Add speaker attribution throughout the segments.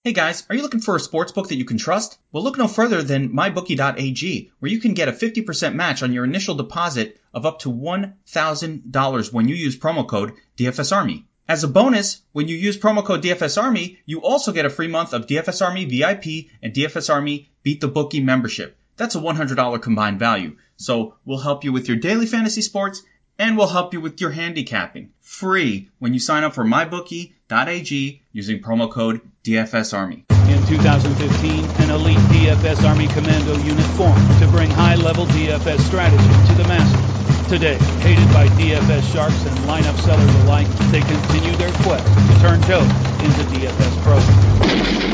Speaker 1: Hey guys, are you looking for a sports book that you can trust? Well, look no further than MyBookie.ag, where you can get a 50% match on your initial deposit of up to $1,000 when you use promo code DFSArmy. As a bonus, when you use promo code DFSArmy, you also get a free month of DFS Army VIP and DFS Army Beat the Bookie membership. That's a $100 combined value. So we'll help you with your daily fantasy sports and we'll help you with your handicapping. Free when you sign up for MyBookie.ag using promo code DFSArmy.
Speaker 2: In 2015, an elite DFS Army Commando unit formed to bring high-level DFS strategy to the masses. Today, hated by DFS sharks and lineup sellers alike, they continue their quest to turn dope into DFS pros.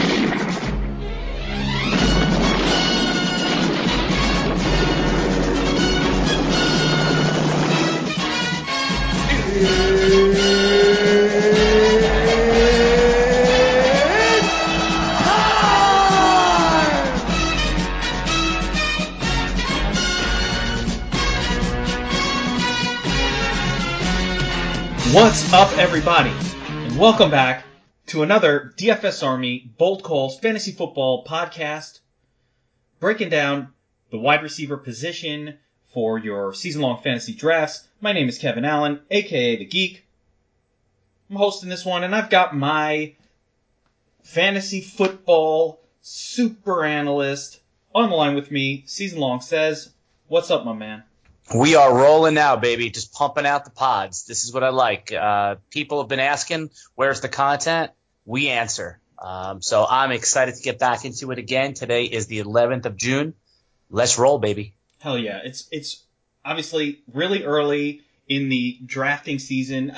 Speaker 1: What's up, everybody, and welcome back to another DFS Army Bold Calls Fantasy Football podcast, breaking down the wide receiver position for your season-long fantasy drafts. My name is Kevin Allen, aka The Geek. I'm hosting this one, and I've got my fantasy football super analyst on the line with me. Season-long says, what's up, my man?
Speaker 3: We are rolling now, baby. Just pumping out the pods. This is what I like. People have been asking, where's the content? We answer. So I'm excited to get back into it again. Today is the 11th of June. Let's roll, baby.
Speaker 1: Hell yeah. It's obviously really early in the drafting season.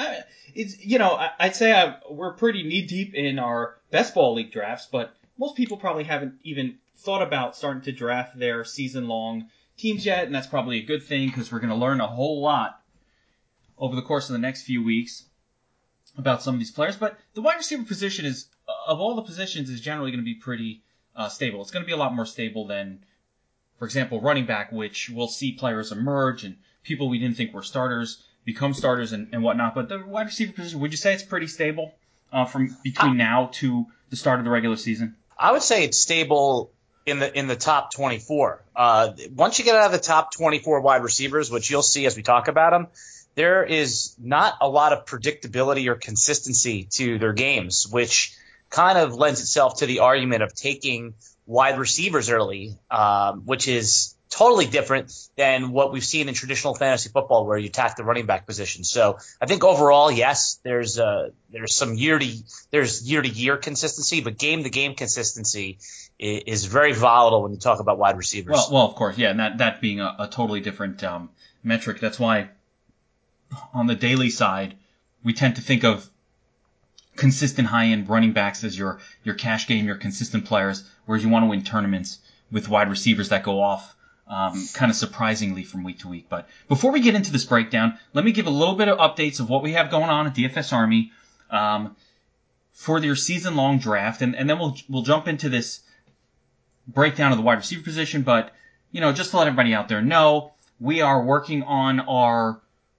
Speaker 1: I'd say we're pretty knee-deep in our best ball league drafts, but most people probably haven't even thought about starting to draft their season-long teams yet, and that's probably a good thing because we're going to learn a whole lot over the course of the next few weeks about some of these players. But the wide receiver position is, of all the positions, is generally going to be pretty stable. It's going to be a lot more stable than, for example, running back, which we'll see players emerge and people we didn't think were starters become starters and whatnot. But the wide receiver position, would you say it's pretty stable from between now to the start of the regular season?
Speaker 3: I would say it's stable in the top 24. Once you get out of the top 24 wide receivers, which you'll see as we talk about them, there is not a lot of predictability or consistency to their games, which kind of lends itself to the argument of taking wide receivers early, which is totally different than what we've seen in traditional fantasy football where you attack the running back position. So I think overall, yes, there's some year to year consistency, but game to game consistency is very volatile when you talk about wide receivers.
Speaker 1: Well, of course, yeah, and that being a totally different metric. That's why on the daily side, we tend to think of consistent high-end running backs as your cash game, your consistent players, whereas you want to win tournaments with wide receivers that go off kind of surprisingly from week to week. But before we get into this breakdown, let me give a little bit of updates of what we have going on at DFS Army for their season-long draft, and then we'll jump into this breakdown of the wide receiver position. But, just to let everybody out there know, we are working on our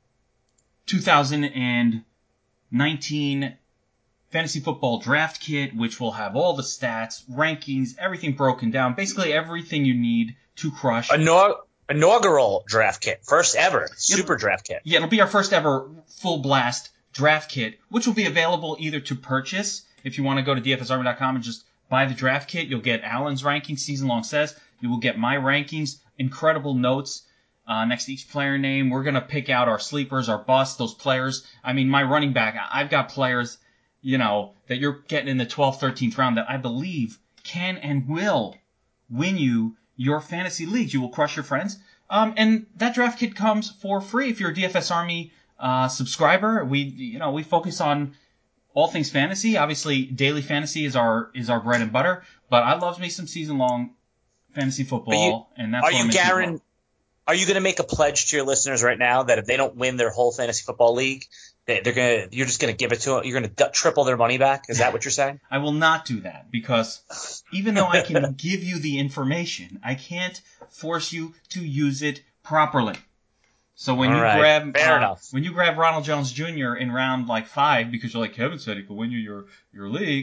Speaker 1: 2019 fantasy football draft kit, which will have all the stats, rankings, everything broken down, basically everything you need to crush.
Speaker 3: Inaugural draft kit, first ever super draft kit.
Speaker 1: Yeah, it'll be our first ever full blast draft kit, which will be available either to purchase if you want to go to dfsarmy.com and just buy the draft kit. You'll get Alan's rankings, season long says. You will get my rankings, incredible notes next to each player name. We're going to pick out our sleepers, our busts, those players. I mean, my running back, I've got players, that you're getting in the 12th, 13th round that I believe can and will win you your fantasy leagues. You will crush your friends. And that draft kit comes for free if you're a DFS Army subscriber. We focus on all things fantasy. Obviously, daily fantasy is our bread and butter, but I love me some season long fantasy football, and that's what I'm into.
Speaker 3: Are you going to make a pledge to your listeners right now that if they don't win their whole fantasy football league, you're just going to give it to them? You're going to triple their money back? Is that what you're saying?
Speaker 1: I will not do that because even though I can give you the information, I can't force you to use it properly. So when you grab Ronald Jones Jr. in round like 5 because you're like, Kevin said he could win you your league,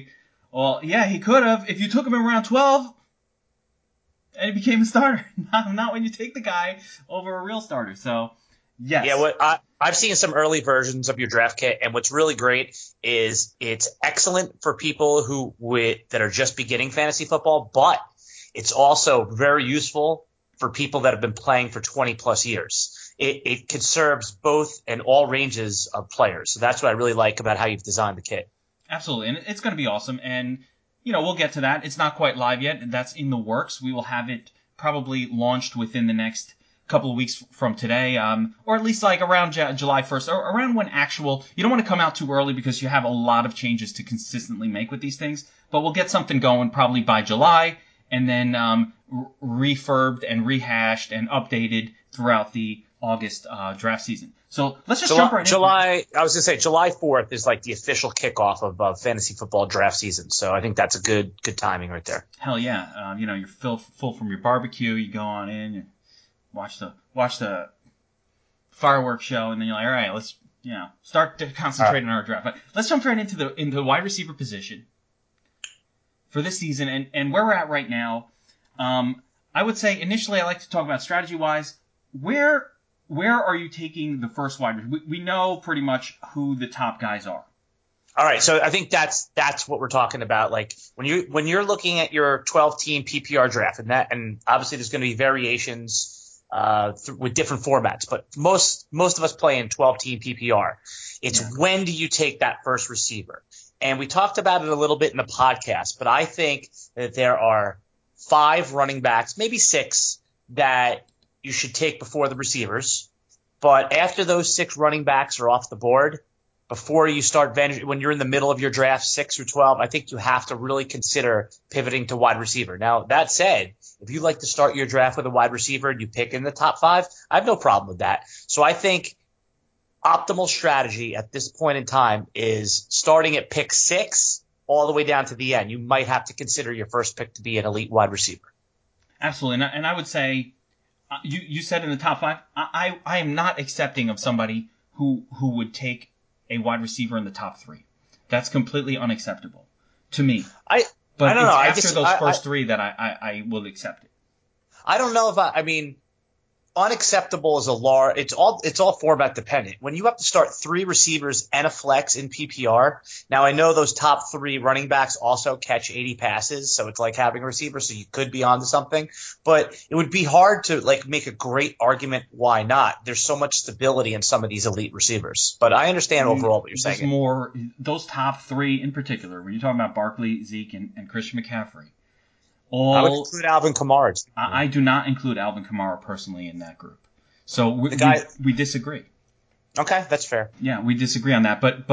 Speaker 1: Well, yeah, he could have if you took him in round 12 and he became a starter. Not when you take the guy over a real starter. So, yes.
Speaker 3: Yeah, I've seen some early versions of your draft kit, and what's really great is it's excellent for people that are just beginning fantasy football, but it's also very useful for people that have been playing for 20 plus years. It serves both and all ranges of players. So that's what I really like about how you've designed the kit.
Speaker 1: Absolutely, and it's going to be awesome. And we'll get to that. It's not quite live yet, and that's in the works. We will have it probably launched within the next couple of weeks from today, or at least like around July 1st, or around when actual. You don't want to come out too early because you have a lot of changes to consistently make with these things. But we'll get something going probably by July, and then refurbed and rehashed and updated throughout the August draft season. So let's just jump right in.
Speaker 3: I was going to say July 4th is like the official kickoff of fantasy football draft season. So I think that's a good timing right there.
Speaker 1: Hell yeah. You're full from your barbecue. You go on in, you watch the fireworks show, and then you're like, all right, let's start to concentrate on our draft. But let's jump right into the wide receiver position for this season and where we're at right now. I would say initially I like to talk about strategy-wise. Where are you taking the first wide receiver? We know pretty much who the top guys are.
Speaker 3: All right, so I think that's what we're talking about. Like when you're looking at your 12-team PPR draft, and obviously there's going to be variations with different formats, but most of us play in 12-team PPR. It's when do you take that first receiver? And we talked about it a little bit in the podcast, but I think that there are 5 running backs, maybe 6, that you should take before the receivers. But after those 6 running backs are off the board, before you start when you're in the middle of your draft, 6 through 12, I think you have to really consider pivoting to wide receiver. Now, that said, if you like to start your draft with a wide receiver and you pick in the top 5, I have no problem with that. So I think optimal strategy at this point in time is starting at pick 6 all the way down to the end. You might have to consider your first pick to be an elite wide receiver.
Speaker 1: Absolutely. And I would say, you said in the top 5, I am not accepting of somebody who would take a wide receiver in the top 3. That's completely unacceptable to me.
Speaker 3: I don't know.
Speaker 1: After those first 3 that I will accept it.
Speaker 3: I don't know if I mean, unacceptable is it's all format dependent. When you have to start 3 receivers and a flex in PPR, now I know those top 3 running backs also catch 80 passes, so it's like having a receiver, so you could be onto something, but it would be hard to like make a great argument why not. There's so much stability in some of these elite receivers, but I understand overall what you're saying.
Speaker 1: There's more those top 3 in particular. When you're talking about Barkley, Zeke, and Christian McCaffrey.
Speaker 3: I would include Alvin Kamara.
Speaker 1: I do not include Alvin Kamara personally in that group. So we disagree.
Speaker 3: Okay, that's fair.
Speaker 1: Yeah, we disagree on that. But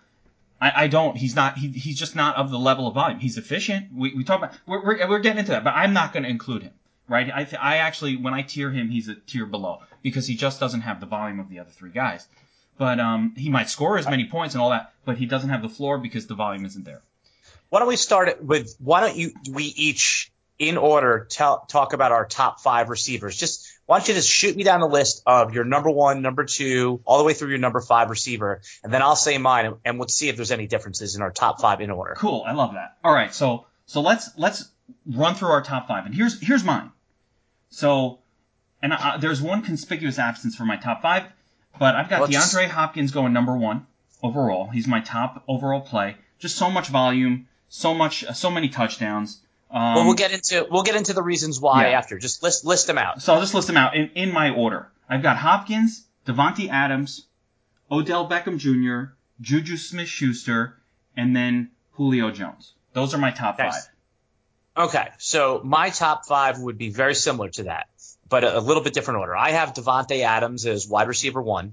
Speaker 1: I don't. He's not. He's just not of the level of volume. He's efficient. We talk about. We're getting into that. But I'm not going to include him. Right. I actually when I tier him, he's a tier below because he just doesn't have the volume of the other 3 guys. But he might score as many points and all that, but he doesn't have the floor because the volume isn't there.
Speaker 3: Why don't we start it with we each in order talk about our top 5 receivers? Why don't you just shoot me down the list of your number 1, number 2, all the way through your number 5 receiver, and then I'll say mine, and we'll see if there's any differences in our top 5 in order.
Speaker 1: Cool, I love that. All right, so let's run through our top 5, and here's mine. So, and there's one conspicuous absence for my top 5, but I've got DeAndre Hopkins going number 1 overall. He's my top overall play. Just so much volume. So many touchdowns.
Speaker 3: Well, we'll get into the reasons why after. Just list them out.
Speaker 1: So I'll just list them out in my order. I've got Hopkins, Devontae Adams, Odell Beckham Jr., Juju Smith-Schuster, and then Julio Jones. Those are my top 5.
Speaker 3: Okay, so my top 5 would be very similar to that, but a little bit different order. I have Devontae Adams as wide receiver 1.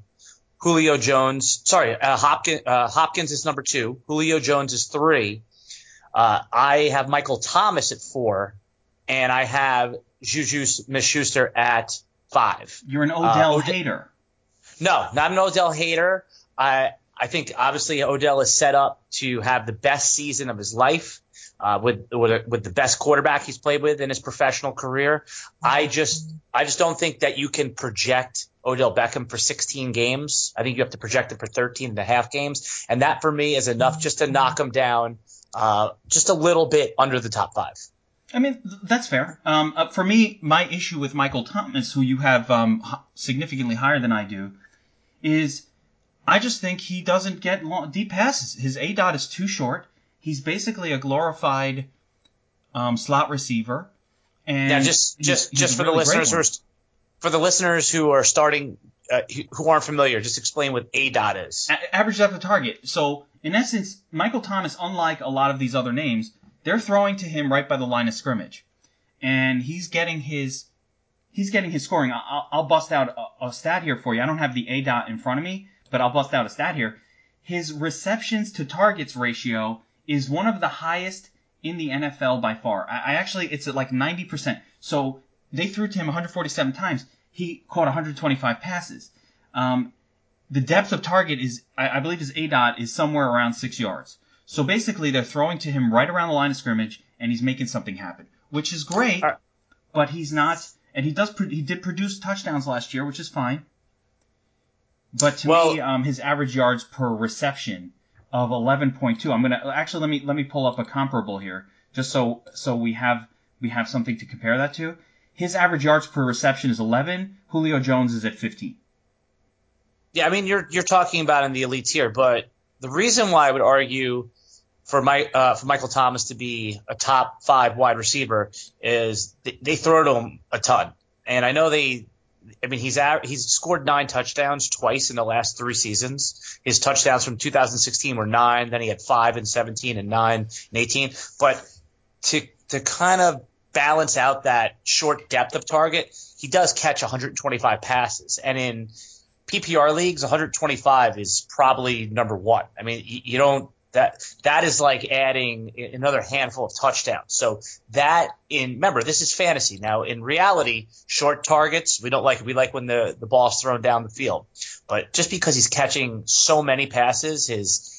Speaker 3: Hopkins is number 2. Julio Jones is 3. I have Michael Thomas at 4, and I have Juju Smith-Schuster at 5.
Speaker 1: You're an Odell hater.
Speaker 3: No, not an Odell hater. I think obviously Odell is set up to have the best season of his life with the best quarterback he's played with in his professional career. I just don't think that you can project Odell Beckham for 16 games. I think you have to project him for 13 and a half games, and that for me is enough just to knock him down just a little bit under the top 5.
Speaker 1: I mean, that's fair. For me, my issue with Michael Thomas, who you have significantly higher than I do, is I just think he doesn't get deep passes. His ADOT is too short. He's basically a glorified slot receiver. And
Speaker 3: now, just for
Speaker 1: really
Speaker 3: the listeners who are starting, who aren't familiar, just explain what ADOT is.
Speaker 1: Average depth of target. So, in essence, Michael Thomas, unlike a lot of these other names, they're throwing to him right by the line of scrimmage, and he's getting his scoring. I'll bust out a stat here for you. I don't have the ADOT in front of me, but I'll bust out a stat here. His receptions to targets ratio is one of the highest in the NFL by far. It's at like 90%. So they threw to him 147 times. He caught 125 passes. The depth of target is, I believe his ADOT is somewhere around 6 yards. So basically, they're throwing to him right around the line of scrimmage, and he's making something happen, which is great. But he's not, and he did produce touchdowns last year, which is fine. But to me, his average yards per reception of 11.2. I'm gonna actually let me pull up a comparable here, just so we have something to compare that to. His average yards per reception is 11. Julio Jones is at 15.
Speaker 3: Yeah, I mean you're talking about in the elite tier, but the reason why I would argue for Michael Thomas to be a top 5 wide receiver is they throw to him a ton, and I know he's scored 9 touchdowns twice in the last 3 seasons. His touchdowns from 2016 were 9, then he had 5 in 17 and 9 in 18. But to kind of balance out that short depth of target, he does catch 125 passes, and in PPR leagues, 125 is probably number 1. I mean, you don't. That is like adding another handful of touchdowns. So remember, this is fantasy. Now, in reality, short targets, we like when the ball's thrown down the field. But just because he's catching so many passes,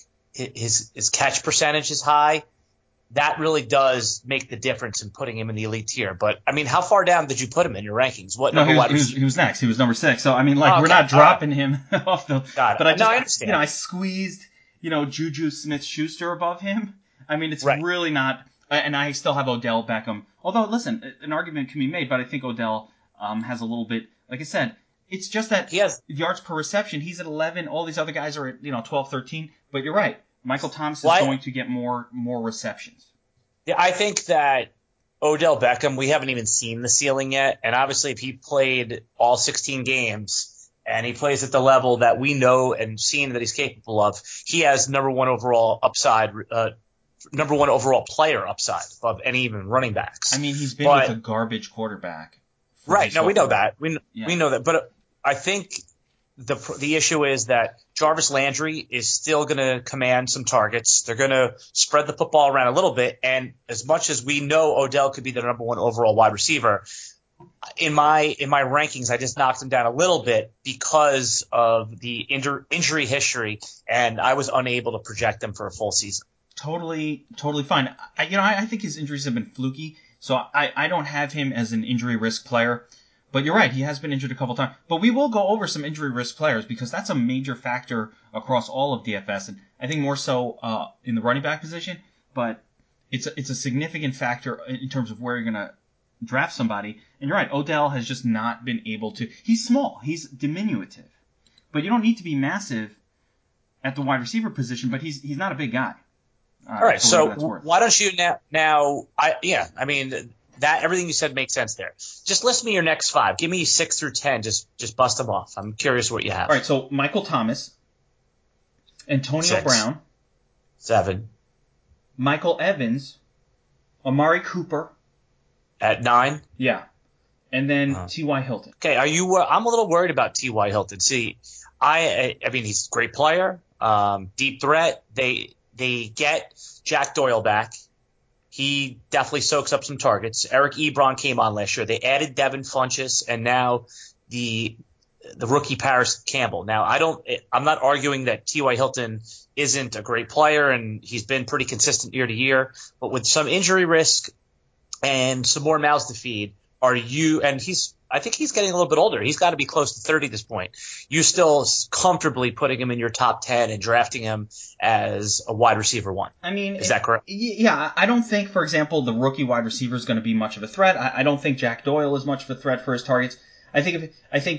Speaker 3: his catch percentage is high. That really does make the difference in putting him in the elite tier. But, I mean, how far down did you put him in your rankings? What number wide receiver?
Speaker 1: He was next. He was number 6. So, I mean, we're not dropping him off the –
Speaker 3: Got it.
Speaker 1: But
Speaker 3: I understand.
Speaker 1: I squeezed – Juju Smith-Schuster above him. I mean, it's really not, and I still have Odell Beckham. Although, listen, an argument can be made, but I think Odell has a little bit, like I said, it's just that
Speaker 3: he has
Speaker 1: yards per reception. He's at 11. All these other guys are at 12, 13. But you're right. Michael Thomas is going to get more receptions.
Speaker 3: Yeah, I think that Odell Beckham, we haven't even seen the ceiling yet. And obviously, if he played all 16 games, and he plays at the level that we know and seen that he's capable of, he has number 1 overall upside, number 1 overall player upside above any even running backs.
Speaker 1: I mean, he's been with a garbage quarterback.
Speaker 3: Right. No, we know that. We know that. But I think the issue is that Jarvis Landry is still going to command some targets. They're going to spread the football around a little bit. And as much as we know Odell could be the number 1 overall wide receiver, in my rankings, I just knocked him down a little bit because of the injury history, and I was unable to project him for a full season.
Speaker 1: Totally fine. I think his injuries have been fluky, so I don't have him as an injury risk player. But you're right, he has been injured a couple times. But we will go over some injury risk players because that's a major factor across all of DFS, and I think more so in the running back position. But it's a significant factor in terms of where you're going to draft somebody. And you're right, Odell has just not been able to. He's small. He's diminutive. But you don't need to be massive at the wide receiver position, but he's not a big guy.
Speaker 3: All right, so why don't you that everything you said makes sense there. Just list me your next 5. Give me 6 through 10. Just bust them off. I'm curious what you have.
Speaker 1: All right, so Michael Thomas, Antonio
Speaker 3: 6.
Speaker 1: Brown,
Speaker 3: 7.
Speaker 1: Michael Evans, Amari Cooper.
Speaker 3: At 9?
Speaker 1: Yeah. And then T.Y. Hilton.
Speaker 3: Okay, I'm a little worried about T.Y. Hilton. See, I mean, he's a great player, deep threat. They get Jack Doyle back. He definitely soaks up some targets. Eric Ebron came on last year. They added Devin Funchess, and now the rookie Paris Campbell. Now, I'm not arguing that T.Y. Hilton isn't a great player, and he's been pretty consistent year to year. But with some injury risk and some more mouths to feed, and he's I think he's getting a little bit older. He's got to be close to 30 at this point. You still comfortably putting him in your top 10 and drafting him as a wide receiver 1.
Speaker 1: I mean,
Speaker 3: is that correct?
Speaker 1: Yeah, I don't think, for example, the rookie wide receiver is going to be much of a threat. I don't think Jack Doyle is much of a threat for his targets. I think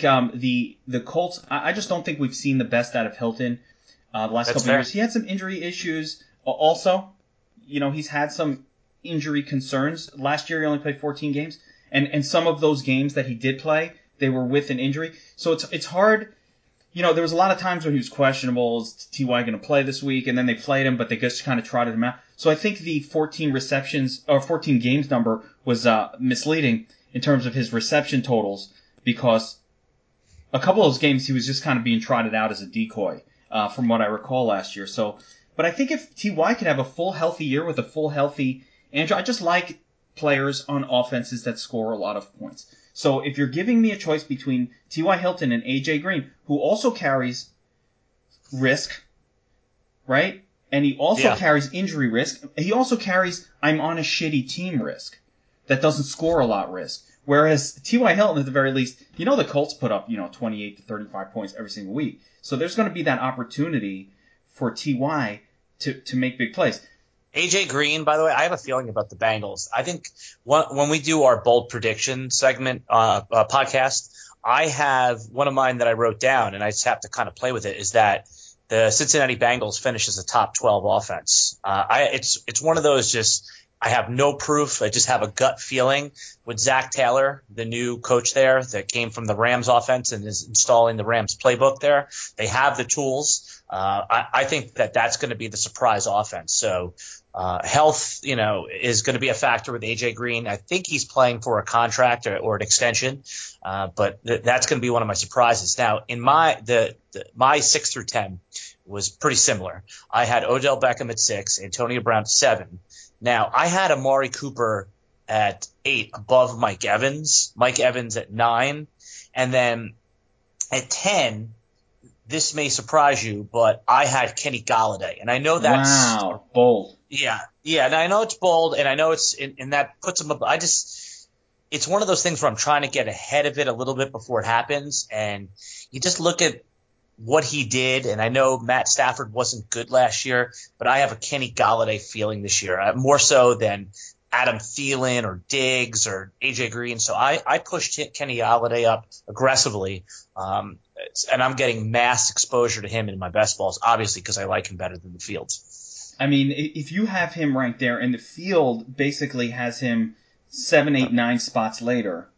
Speaker 1: the Colts. I just don't think we've seen the best out of Hilton the last couple of years. He had some injury issues. Also, he's had some injury concerns. Last year he only played 14 games, and some of those games that he did play, they were with an injury. So it's hard. There was a lot of times when he was questionable. Is T.Y. going to play this week? And then they played him, but they just kind of trotted him out. So I think the 14 receptions or 14 games number was misleading in terms of his reception totals, because a couple of those games he was just kind of being trotted out as a decoy, from what I recall last year. So, but I think if T.Y. could have a full healthy year with a full healthy Andrew, I just like players on offenses that score a lot of points. So if you're giving me a choice between T.Y. Hilton and A.J. Green, who also carries risk, right? And he also carries injury risk. He also carries I'm on a shitty team risk that doesn't score a lot risk. Whereas T.Y. Hilton, at the very least, the Colts put up, 28 to 35 points every single week. So there's going to be that opportunity for T.Y. to make big plays.
Speaker 3: AJ Green, by the way, I have a feeling about the Bengals. I think when we do our bold prediction segment podcast, I have one of mine that I wrote down, and I just have to kind of play with it, is that the Cincinnati Bengals finish as a top 12 offense. It's one of those just I have no proof. I just have a gut feeling with Zach Taylor, the new coach there that came from the Rams offense and is installing the Rams playbook there. They have the tools. I think that's going to be the surprise offense. So health, is going to be a factor with AJ Green. I think he's playing for a contract or an extension, but that's going to be one of my surprises. Now, in my 6 through 10 was pretty similar. I had Odell Beckham at 6, Antonio Brown at 7. Now, I had Amari Cooper at 8 above Mike Evans at 9, and then at 10, this may surprise you, but I had Kenny Golladay, and I know that's
Speaker 1: bold.
Speaker 3: Yeah, and I know it's bold, and I know it's and that puts him up. It's one of those things where I'm trying to get ahead of it a little bit before it happens, and you just look at what he did, and I know Matt Stafford wasn't good last year, but I have a Kenny Golladay feeling this year, more so than Adam Thielen or Diggs or AJ Green. So I pushed Kenny Golladay up aggressively, and I'm getting mass exposure to him in my best balls, obviously because I like him better than the Fields.
Speaker 1: I mean, if you have him ranked there, and the field basically has him 7, 8, 9 spots later,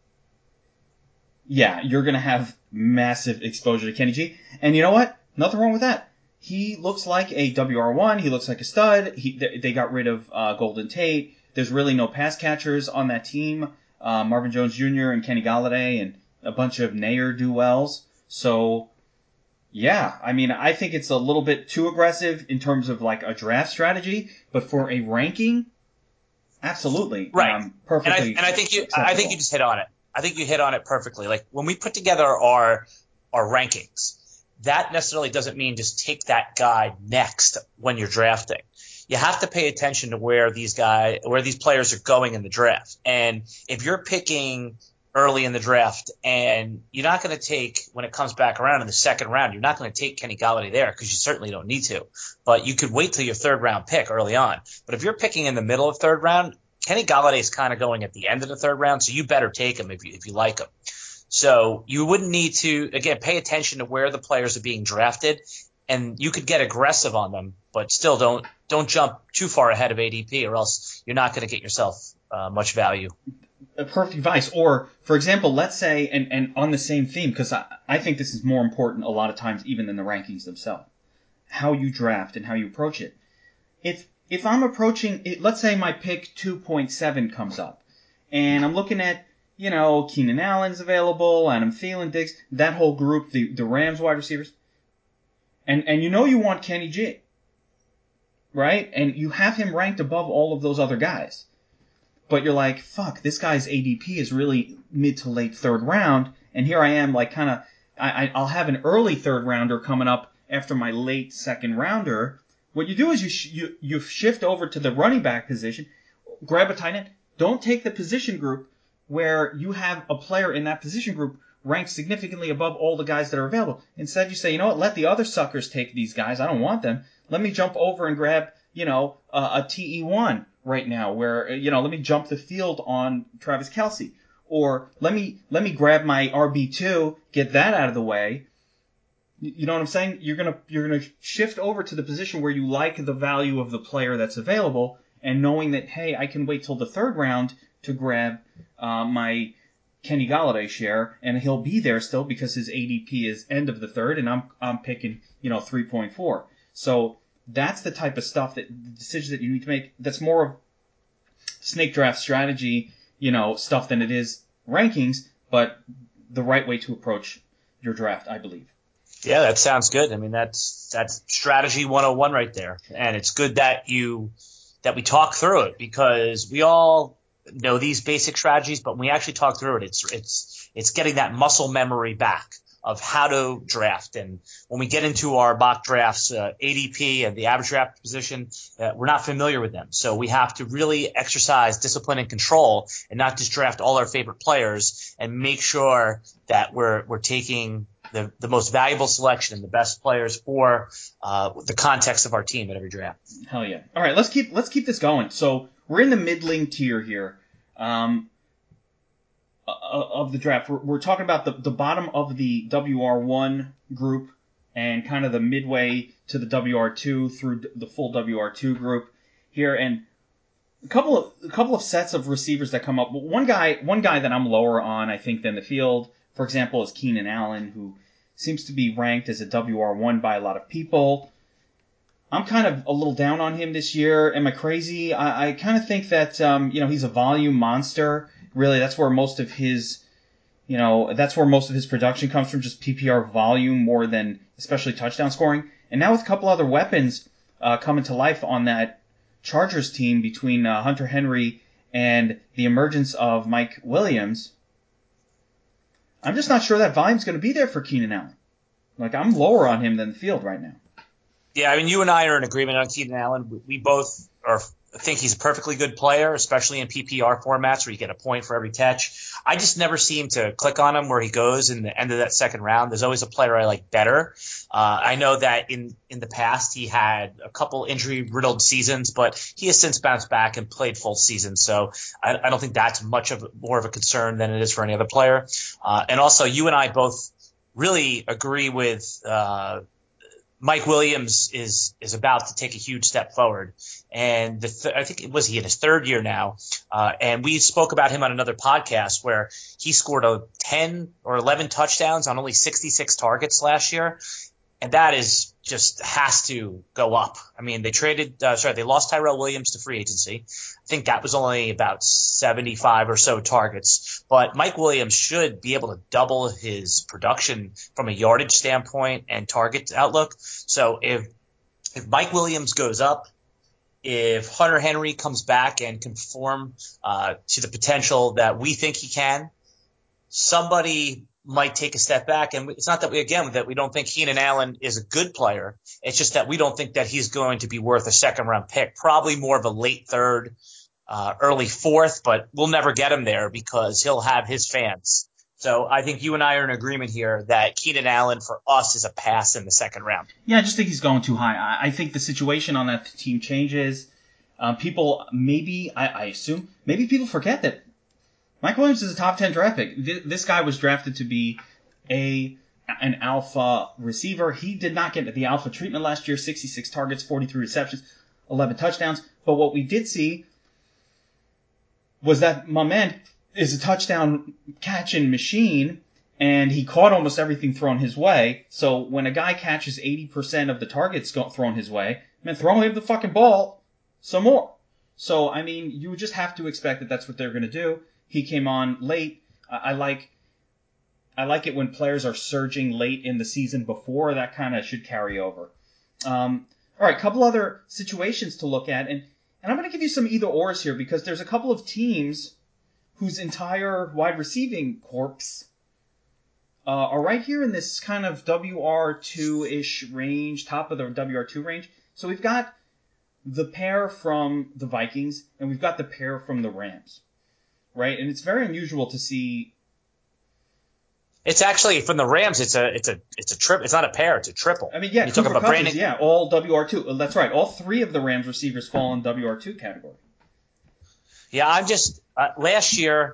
Speaker 1: yeah, you're going to have massive exposure to Kenny G. And you know what? Nothing wrong with that. He looks like a WR1. He looks like a stud. They got rid of Golden Tate. There's really no pass catchers on that team. Marvin Jones Jr. and Kenny Golladay and a bunch of ne'er-do-wells. So, yeah, I mean, I think it's a little bit too aggressive in terms of like a draft strategy, but for a ranking, absolutely,
Speaker 3: right?
Speaker 1: Perfectly.
Speaker 3: And I think you just hit on it. I think you hit on it perfectly. Like when we put together our rankings, that necessarily doesn't mean just take that guy next when you're drafting. You have to pay attention to where these players are going in the draft. And if you're picking early in the draft and you're not going to take, when it comes back around in the second round, you're not going to take Kenny Golladay there because you certainly don't need to. But you could wait till your third round pick early on. But if you're picking in the middle of third round, Kenny Golladay is kind of going at the end of the third round, so you better take him if you like him. So you wouldn't need to, again, pay attention to where the players are being drafted, and you could get aggressive on them, but still don't jump too far ahead of ADP, or else you're not going to get yourself much value.
Speaker 1: A perfect advice. Or, for example, let's say, and on the same theme, because I think this is more important a lot of times even than the rankings themselves, how you draft and how you approach it. If I'm approaching it, let's say my pick 2.7 comes up, and I'm looking at, Keenan Allen's available, Adam Thielen, Diggs, that whole group, the Rams wide receivers, and you want Kenny G, right? And you have him ranked above all of those other guys. But you're like, fuck, this guy's ADP is really mid to late third round, and here I am, like, kind of, I'll have an early third rounder coming up after my late second rounder. What you do is you shift over to the running back position, grab a tight end. Don't take the position group where you have a player in that position group ranked significantly above all the guys that are available. Instead, you say, you know what, let the other suckers take these guys. I don't want them. Let me jump over and grab, a TE1 right now where, let me jump the field on Travis Kelce. Or let me grab my RB2, get that out of the way. You know what I'm saying? You're gonna shift over to the position where you like the value of the player that's available, and knowing that, hey, I can wait till the third round to grab my Kenny Golladay share, and he'll be there still because his ADP is end of the third, and I'm picking 3.4. So that's the type of stuff the decision that you need to make. That's more of snake draft strategy, stuff than it is rankings, but the right way to approach your draft, I believe.
Speaker 3: Yeah, that sounds good. I mean, that's strategy 101 right there. And it's good that we talk through it, because we all know these basic strategies, but when we actually talk through it, it's getting that muscle memory back of how to draft. And when we get into our mock drafts, ADP and the average draft position, we're not familiar with them. So we have to really exercise discipline and control and not just draft all our favorite players, and make sure that we're taking the most valuable selection and the best players for the context of our team at every draft.
Speaker 1: Hell yeah. All right, let's keep this going. So we're in the middling tier here. Of the draft. We're talking about the bottom of the WR1 group and kind of the midway to the WR2 through the full WR2 group here, and a couple of sets of receivers that come up. One guy that I'm lower on, I think, than the field, for example, is Keenan Allen, who seems to be ranked as a WR1 by a lot of people. I'm kind of a little down on him this year. Am I crazy? I kind of think that he's a volume monster. Really, that's where most of his production comes from, just PPR volume more than especially touchdown scoring. And now with a couple other weapons coming to life on that Chargers team between Hunter Henry and the emergence of Mike Williams, I'm just not sure that volume's going to be there for Keenan Allen. Like, I'm lower on him than the field right now.
Speaker 3: Yeah, I mean, you and I are in agreement on Keenan Allen. We both think he's a perfectly good player, especially in PPR formats where you get a point for every catch. I just never seem to click on him where he goes in the end of that second round. There's always a player I like better. I know that in the past he had a couple injury-riddled seasons, but he has since bounced back and played full season. So I don't think that's more of a concern than it is for any other player. And also, you and I both really agree with Mike Williams is about to take a huge step forward, and I think it was he in his third year now, and we spoke about him on another podcast where he scored 10 or 11 touchdowns on only 66 targets last year, and that is just has to go up. I mean, they lost Tyrell Williams to free agency. I think that was only about 75 or so targets, but Mike Williams should be able to double his production from a yardage standpoint and target outlook. So if Mike Williams goes up, if Hunter Henry comes back and conform to the potential that we think he can, somebody might take a step back. And it's not that we don't think Keenan Allen is a good player. It's just that we don't think that he's going to be worth a second-round pick, probably more of a late third, early fourth, but we'll never get him there because he'll have his fans. So I think you and I are in agreement here that Keenan Allen for us is a pass in the second round.
Speaker 1: Yeah, I just think he's going too high. I think the situation on that team changes. People I assume people forget that Mike Williams is a top 10 draft pick. This guy was drafted to be an alpha receiver. He did not get the alpha treatment last year. 66 targets, 43 receptions, 11 touchdowns. But what we did see was that my man is a touchdown catching machine, and he caught almost everything thrown his way. So when a guy catches 80% of the targets thrown his way, man, throw him the fucking ball some more. So, I mean, you just have to expect that that's what they're going to do. He came on late. I like it when players are surging late in the season before. That kind of should carry over. All right, a couple other situations to look at. And I'm going to give you some either-ors here because there's a couple of teams whose entire wide receiving corps are right here in this kind of WR2-ish range, top of the WR2 range. So we've got the pair from the Vikings, and we've got the pair from the Rams. right? And it's very unusual to see.
Speaker 3: It's actually from the Rams. It's a trip. It's not a pair. It's a triple.
Speaker 1: I mean, yeah,
Speaker 3: you
Speaker 1: Cooper
Speaker 3: talk about
Speaker 1: Kupp
Speaker 3: Brandon.
Speaker 1: is all WR2. That's right. All three of the Rams receivers fall in WR2 category.
Speaker 3: Yeah, I'm just last year.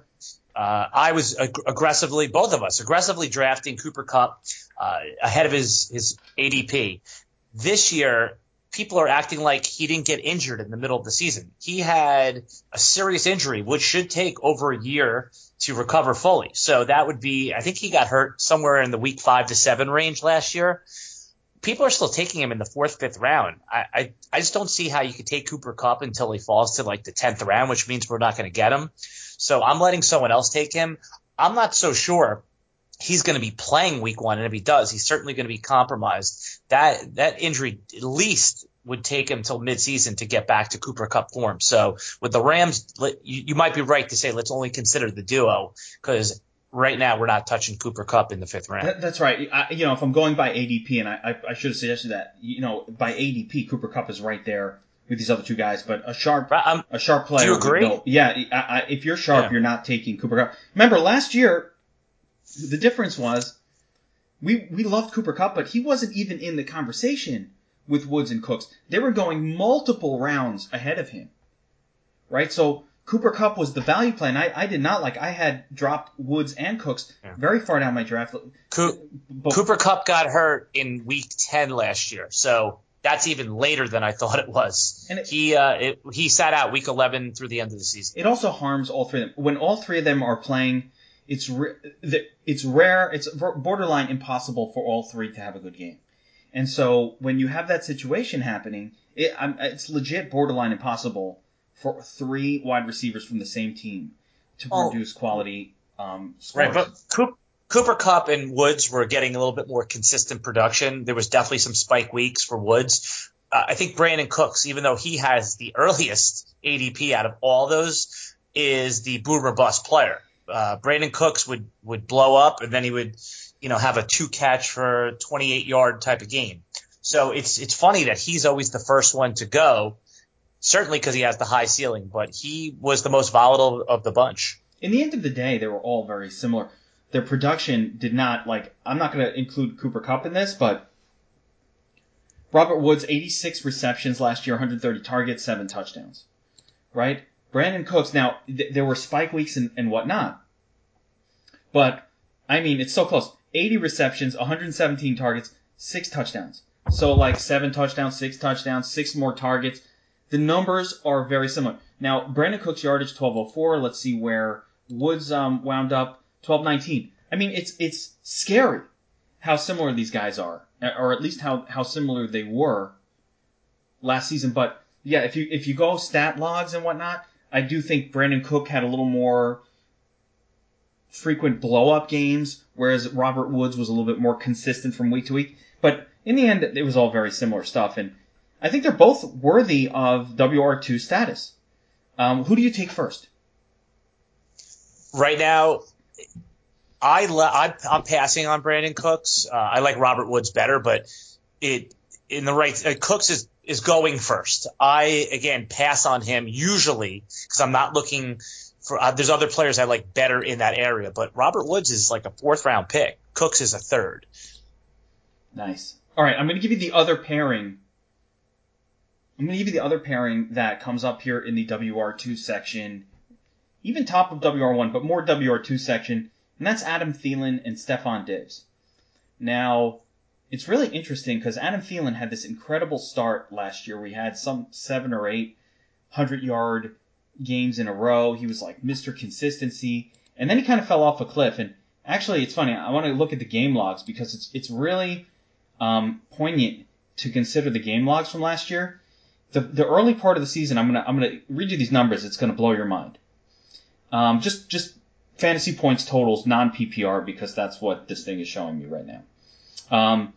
Speaker 3: I was aggressively, both of us, aggressively drafting Cooper Kupp ahead of his ADP. This year, people are acting like he didn't get injured in the middle of the season. He had a serious injury, which should take over a year to recover fully. So that would be, I think he got hurt somewhere in the week 5 to 7 range last year. People are still taking him in the 4th, 5th round. I just don't see how you could take Cooper Kupp until he falls to like the 10th round, which means we're not going to get him. So I'm letting someone else take him. I'm not so sure he's going to be playing week 1, and if he does, he's certainly going to be compromised. That injury at least would take him till midseason to get back to Cooper Kupp form. So with the Rams, you might be right to say let's only consider the duo, because right now we're not touching Cooper Kupp in the 5th round.
Speaker 1: That's right. If I'm going by ADP, and I should have suggested that, by ADP, Cooper Kupp is right there with these other two guys, but a sharp player.
Speaker 3: Do you agree?
Speaker 1: If you're sharp, You're not taking Cooper Kupp. Remember, last year, the difference was we loved Cooper Kupp, but he wasn't even in the conversation with Woods and Cooks. They were going multiple rounds ahead of him, right? So Cooper Kupp was the value play, and I did not like. I had dropped Woods and Cooks very far down my draft.
Speaker 3: Cooper Kupp got hurt in week 10 last year, so that's even later than I thought it was. And he sat out week 11 through the end of the season.
Speaker 1: It also harms all three of them. When all three of them are playing, it's rare. It's borderline impossible for all three to have a good game. And so when you have that situation happening, it's legit borderline impossible for 3 wide receivers from the same team to produce quality scores.
Speaker 3: Right, but Cooper Kupp and Woods were getting a little bit more consistent production. There was definitely some spike weeks for Woods. I think Brandon Cooks, even though he has the earliest ADP out of all those, is the boom or bust player. Brandon Cooks would blow up, and then he would have a 2-catch for 28-yard type of game. So it's funny that he's always the first one to go, certainly because he has the high ceiling, but he was the most volatile of the bunch.
Speaker 1: In the end of the day, they were all very similar. Their production did not, I'm not going to include Cooper Kupp in this, but Robert Woods, 86 receptions last year, 130 targets, 7 touchdowns, right? Brandon Cooks, now, there were spike weeks and whatnot, but, it's so close. 80 receptions, 117 targets, 6 touchdowns. So, 7 touchdowns, 6 touchdowns, 6 more targets. The numbers are very similar. Now, Brandon Cooks' yardage, 1204. Let's see where Woods wound up, 1219. It's scary how similar these guys are, or at least how similar they were last season. But, yeah, if you go stat logs and whatnot, I do think Brandon Cook had a little more frequent blow-up games, whereas Robert Woods was a little bit more consistent from week to week. But in the end, it was all very similar stuff, and I think they're both worthy of WR2 status. Who do you take first?
Speaker 3: Right now, I'm passing on Brandon Cooks. I like Robert Woods better, but Cooks is going first. I, again, pass on him usually because I'm not looking for there's other players I like better in that area, but Robert Woods is like a 4th round pick. Cooks is a 3rd.
Speaker 1: Nice. All right, I'm going to give you the other pairing. That comes up here in the WR2 section, even top of WR1, but more WR2 section, and that's Adam Thielen and Stefon Diggs. Now, it's really interesting because Adam Thielen had this incredible start last year. We had some 7 or 8 100-yard games in a row. He was like Mr. Consistency, and then he kind of fell off a cliff. And actually, it's funny. I want to look at the game logs because it's really poignant to consider the game logs from last year. The early part of the season, I'm gonna read you these numbers. It's gonna blow your mind. Just fantasy points totals, non-PPR, because that's what this thing is showing me right now.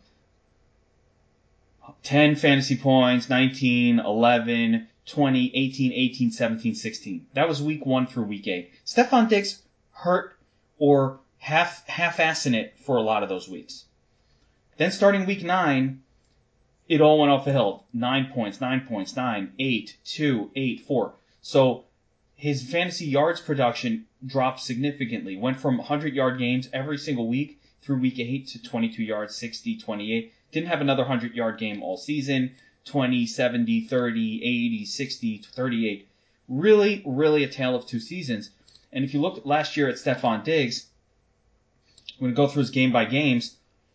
Speaker 1: 10 fantasy points, 19, 11, 20, 18, 18, 17, 16. That was week 1 through week 8. Stefon Diggs hurt or half-assing it for a lot of those weeks. Then starting week 9, it all went off the hill. 9 points, 9 points, 9, 8, 2, 8, 4. So his fantasy yards production dropped significantly. Went from 100-yard games every single week through week 8 to 22 yards, 60, 28. Didn't have another 100-yard game all season. 20, 70, 30, 80, 60, 38. Really, really a tale of two seasons. And if you look last year at Stephon Diggs, I'm going to go through his game by games.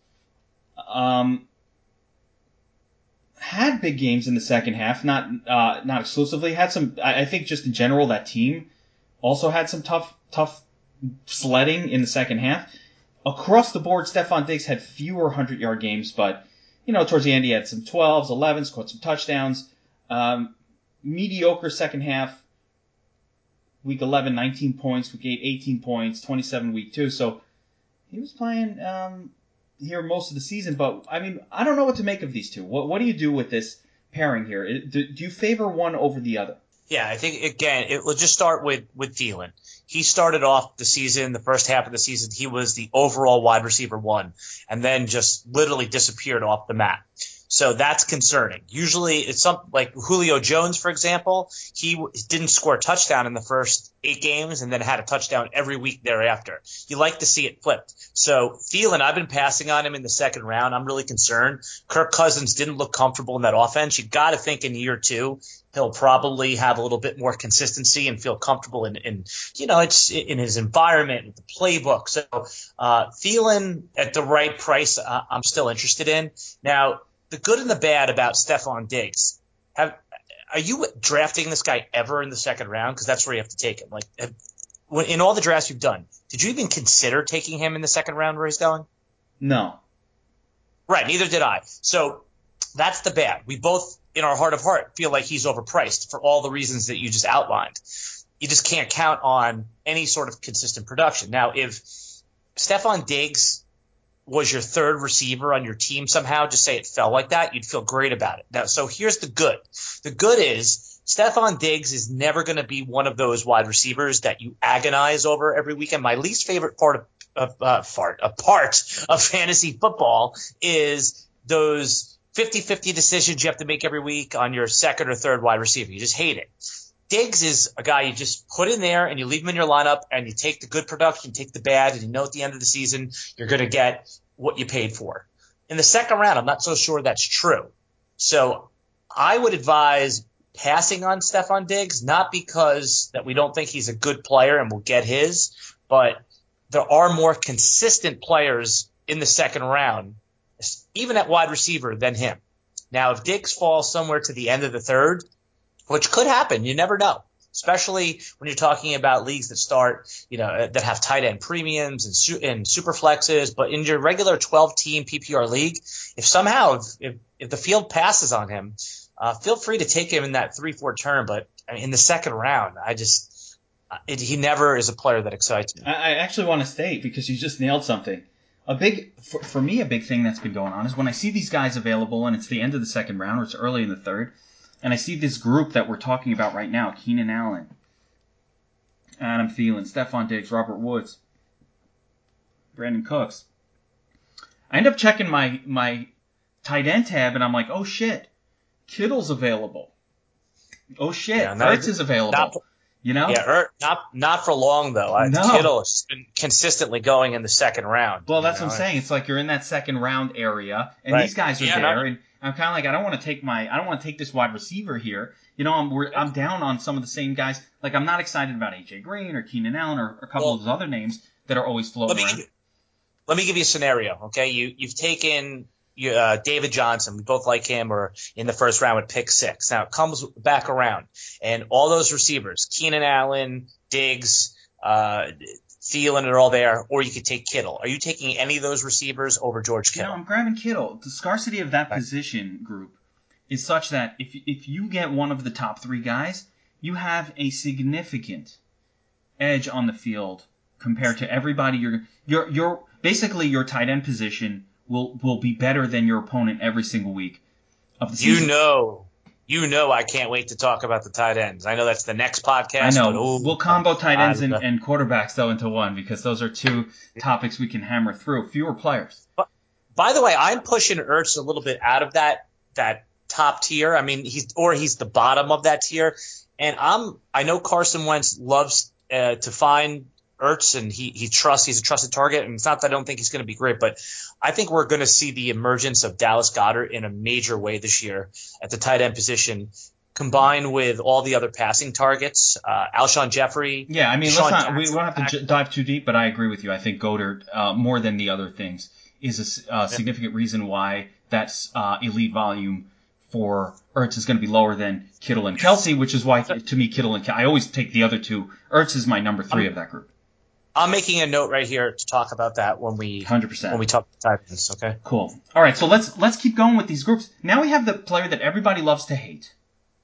Speaker 1: Had big games in the second half, not exclusively. Had some, I think just in general, that team also had some tough sledding in the second half. Across the board, Stephon Diggs had fewer 100-yard games, but, towards the end he had some 12s, 11s, caught some touchdowns. Mediocre second half. Week 11, 19 points. Week 8, 18 points. 27 week 2. So he was playing here most of the season. But, I mean, I don't know what to make of these two. What do you do with this pairing here? Do you favor one over the other?
Speaker 3: Yeah, I think, again, we'll just start with Thielen. He started off the season, the first half of the season, he was the overall wide receiver 1, and then just literally disappeared off the map. So that's concerning. Usually it's something like Julio Jones, for example. He didn't score a touchdown in the first 8 games and then had a touchdown every week thereafter. You like to see it flipped. So Thielen, I've been passing on him in the second round. I'm really concerned. Kirk Cousins didn't look comfortable in that offense. You got to think in year 2 he'll probably have a little bit more consistency and feel comfortable in it's in his environment, with the playbook. So Thielen at the right price, I'm still interested in. Now, the good and the bad about Stephon Diggs. Are you drafting this guy ever in the second round? Because that's where you have to take him. Like, in all the drafts you've done, did you even consider taking him in the second round where he's going?
Speaker 1: No.
Speaker 3: Right, neither did I. So that's the bad. We both, in our heart of heart, feel like he's overpriced for all the reasons that you just outlined. You just can't count on any sort of consistent production. Now, if Stephon Diggs was your third receiver on your team somehow, just say it fell like that, you'd feel great about it. Now, so here's the good. The good is Stephon Diggs is never going to be one of those wide receivers that you agonize over every weekend. My least favorite part of fantasy football is those 50-50 decisions you have to make every week on your second or third wide receiver. You just hate it. Diggs is a guy you just put in there and you leave him in your lineup and you take the good production, take the bad, and you know at the end of the season you're going to get what you paid for. In the second round, I'm not so sure that's true. So I would advise passing on Stephon Diggs, not because that we don't think he's a good player and we'll get his, but there are more consistent players in the second round, even at wide receiver, than him. Now, if Diggs falls somewhere to the end of the third, which could happen, you never know, especially when you're talking about leagues that start, that have tight end premiums and super flexes. But in your regular 12-team PPR league, if somehow if the field passes on him, feel free to take him in that 3-4 turn. But in the second round, he never is a player that excites me.
Speaker 1: I actually want to stay because you just nailed something. For me, a big thing that's been going on is when I see these guys available and it's the end of the second round or it's early in the third, and I see this group that we're talking about right now, Keenan Allen, Adam Thielen, Stephon Diggs, Robert Woods, Brandon Cooks. I end up checking my tight end tab, and I'm like, oh, shit, Kittle's available. Oh, shit, Ertz is available.
Speaker 3: Yeah, not for long, though.
Speaker 1: No.
Speaker 3: Kittle has been consistently going in the second round.
Speaker 1: Well, that's what I'm saying. It's like you're in that second round area, and these guys are there, and I'm kind of like, I don't want to take this wide receiver here. I'm down on some of the same guys. Like, I'm not excited about AJ Green or Keenan Allen or a couple of those other names that are always floating around.
Speaker 3: Let me give you a scenario, okay? You've taken David Johnson. We both like him, or in the first round with pick 6. Now it comes back around, and all those receivers, Keenan Allen, Diggs, Thielen are all there, or you could take Kittle. Are you taking any of those receivers over George Kittle?
Speaker 1: I'm grabbing Kittle. The scarcity of that position group is such that if you get one of the top 3 guys, you have a significant edge on the field compared to everybody. You're basically your tight end position will be better than your opponent every single week of the season.
Speaker 3: You know I can't wait to talk about the tight ends. I know that's the next podcast.
Speaker 1: I know. We'll combo tight ends and quarterbacks, though, into one, because those are 2 topics we can hammer through. Fewer players.
Speaker 3: But, by the way, I'm pushing Ertz a little bit out of that top tier. I mean, he's the bottom of that tier. And I know Carson Wentz loves to find Ertz, and he's a trusted target. And it's not that I don't think he's going to be great, but I think we're going to see the emergence of Dallas Goedert in a major way this year at the tight end position, combined with all the other passing targets. Alshon Jeffrey.
Speaker 1: Yeah, I mean, we don't have to dive too deep, but I agree with you. I think Goddard, more than the other things, is a significant reason why that's elite volume for Ertz is going to be lower than Kittle and Kelsey, which is why, to me, Kittle and I always take the other two. Ertz is my number 3 of that group.
Speaker 3: I'm making a note right here to talk about that when we
Speaker 1: 100%.
Speaker 3: when we talk about tight ends. Okay.
Speaker 1: Cool. All right, so let's keep going with these groups. Now we have the player that everybody loves to hate,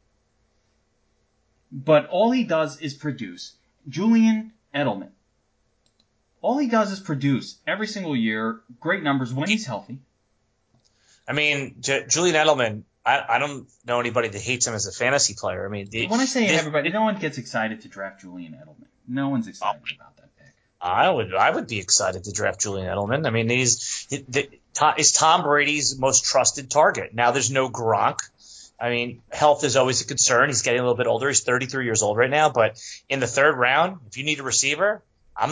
Speaker 1: but all he does is produce. Julian Edelman. All he does is produce every single year, great numbers when he's healthy.
Speaker 3: I mean, Julian Edelman, I don't know anybody that hates him as a fantasy player. I mean,
Speaker 1: when I say everybody, no one gets excited to draft Julian Edelman. No one's excited about that pick.
Speaker 3: I would be excited to draft Julian Edelman. I mean, he's Tom Brady's most trusted target. Now there's no Gronk. I mean, health is always a concern. He's getting a little bit older. He's 33 years old right now. But in the 3rd round, if you need a receiver,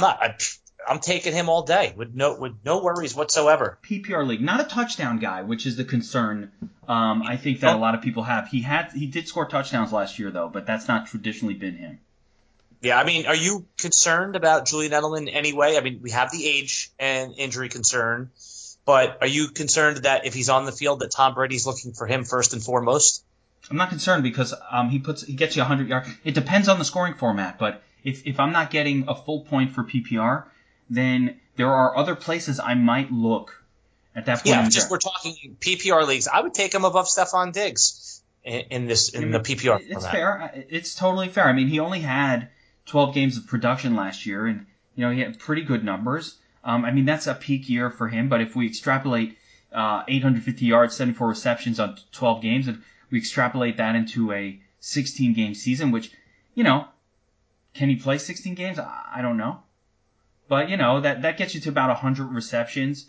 Speaker 3: I'm taking him all day with no worries whatsoever.
Speaker 1: PPR league, not a touchdown guy, which is the concern. I think that a lot of people have. He did score touchdowns last year though, but that's not traditionally been him.
Speaker 3: Yeah, I mean, are you concerned about Julian Edelman in any way? I mean, we have the age and injury concern, but are you concerned that if he's on the field that Tom Brady's looking for him first and foremost?
Speaker 1: I'm not concerned because he gets you 100 yards. It depends on the scoring format, but if I'm not getting a full point for PPR, then there are other places I might look at that point.
Speaker 3: Yeah, we're talking PPR leagues. I would take him above Stephon Diggs in the PPR format.
Speaker 1: It's fair. It's totally fair. I mean, he only had 12 games of production last year, and he had pretty good numbers. I mean, that's a peak year for him. But if we extrapolate 850 yards, 74 receptions on 12 games, and we extrapolate that into a 16-game season, which, can he play 16 games? I don't know. But, that gets you to about 100 receptions,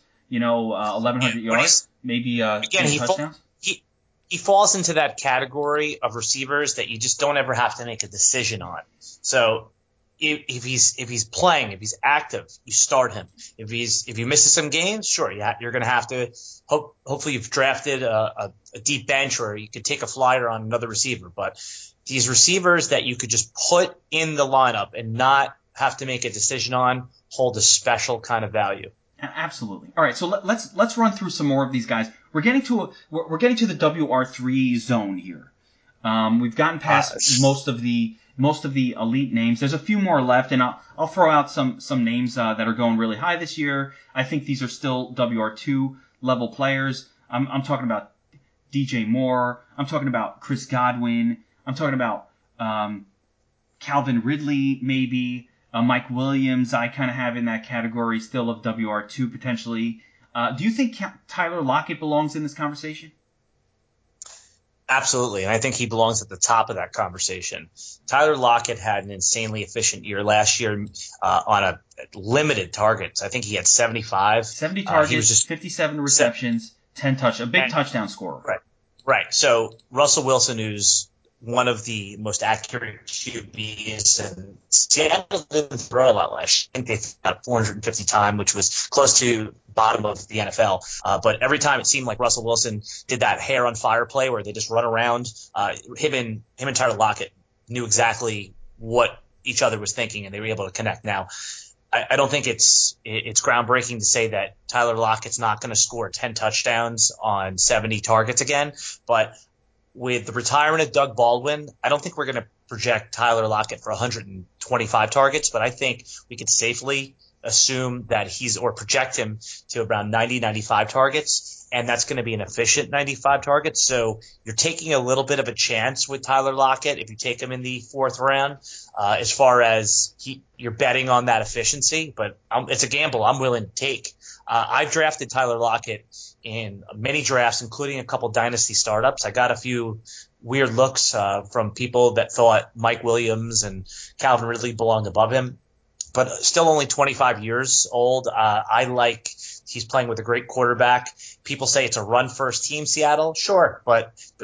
Speaker 1: 1,100 yards, maybe touchdowns.
Speaker 3: He falls into that category of receivers that you just don't ever have to make a decision on. So if he's playing, if he's active, you start him. If he misses some games, sure, you're going to have to hopefully you've drafted a deep bench or you could take a flyer on another receiver. But these receivers that you could just put in the lineup and not have to make a decision on hold a special kind of value.
Speaker 1: Absolutely. All right, so let's run through some more of these guys. We're getting to the WR3 zone here. We've gotten past most of the elite names. There's a few more left, and I'll throw out some names that are going really high this year. I think these are still WR2 level players. I'm talking about DJ Moore. I'm talking about Chris Godwin. I'm talking about Calvin Ridley, maybe. Mike Williams, I kind of have in that category still of WR2 potentially. Do you think Tyler Lockett belongs in this conversation?
Speaker 3: Absolutely, and I think he belongs at the top of that conversation. Tyler Lockett had an insanely efficient year last year on a limited targets. I think he had 75.
Speaker 1: 70 targets, he was just 57 receptions, 10 touchdowns, a big touchdown scorer.
Speaker 3: Right. So Russell Wilson, who's one of the most accurate QBs, and Seattle didn't throw a lot last year. I think they got 450 time, which was close to bottom of the NFL. But every time it seemed like Russell Wilson did that hair on fire play where they just run around. Him and Tyler Lockett knew exactly what each other was thinking, and they were able to connect. Now, I don't think it's groundbreaking to say that Tyler Lockett's not going to score 10 touchdowns on 70 targets again, but with the retirement of Doug Baldwin, I don't think we're going to project Tyler Lockett for 125 targets, but I think we could safely assume that project him to around 90, 95 targets, and that's going to be an efficient 95 targets. So you're taking a little bit of a chance with Tyler Lockett if you take him in the 4th round, as far as you're betting on that efficiency, but it's a gamble I'm willing to take. I've drafted Tyler Lockett in many drafts, including a couple dynasty startups. I got a few weird looks from people that thought Mike Williams and Calvin Ridley belonged above him, but still only 25 years old. He's playing with a great quarterback. People say it's a run-first team, Seattle. Sure, but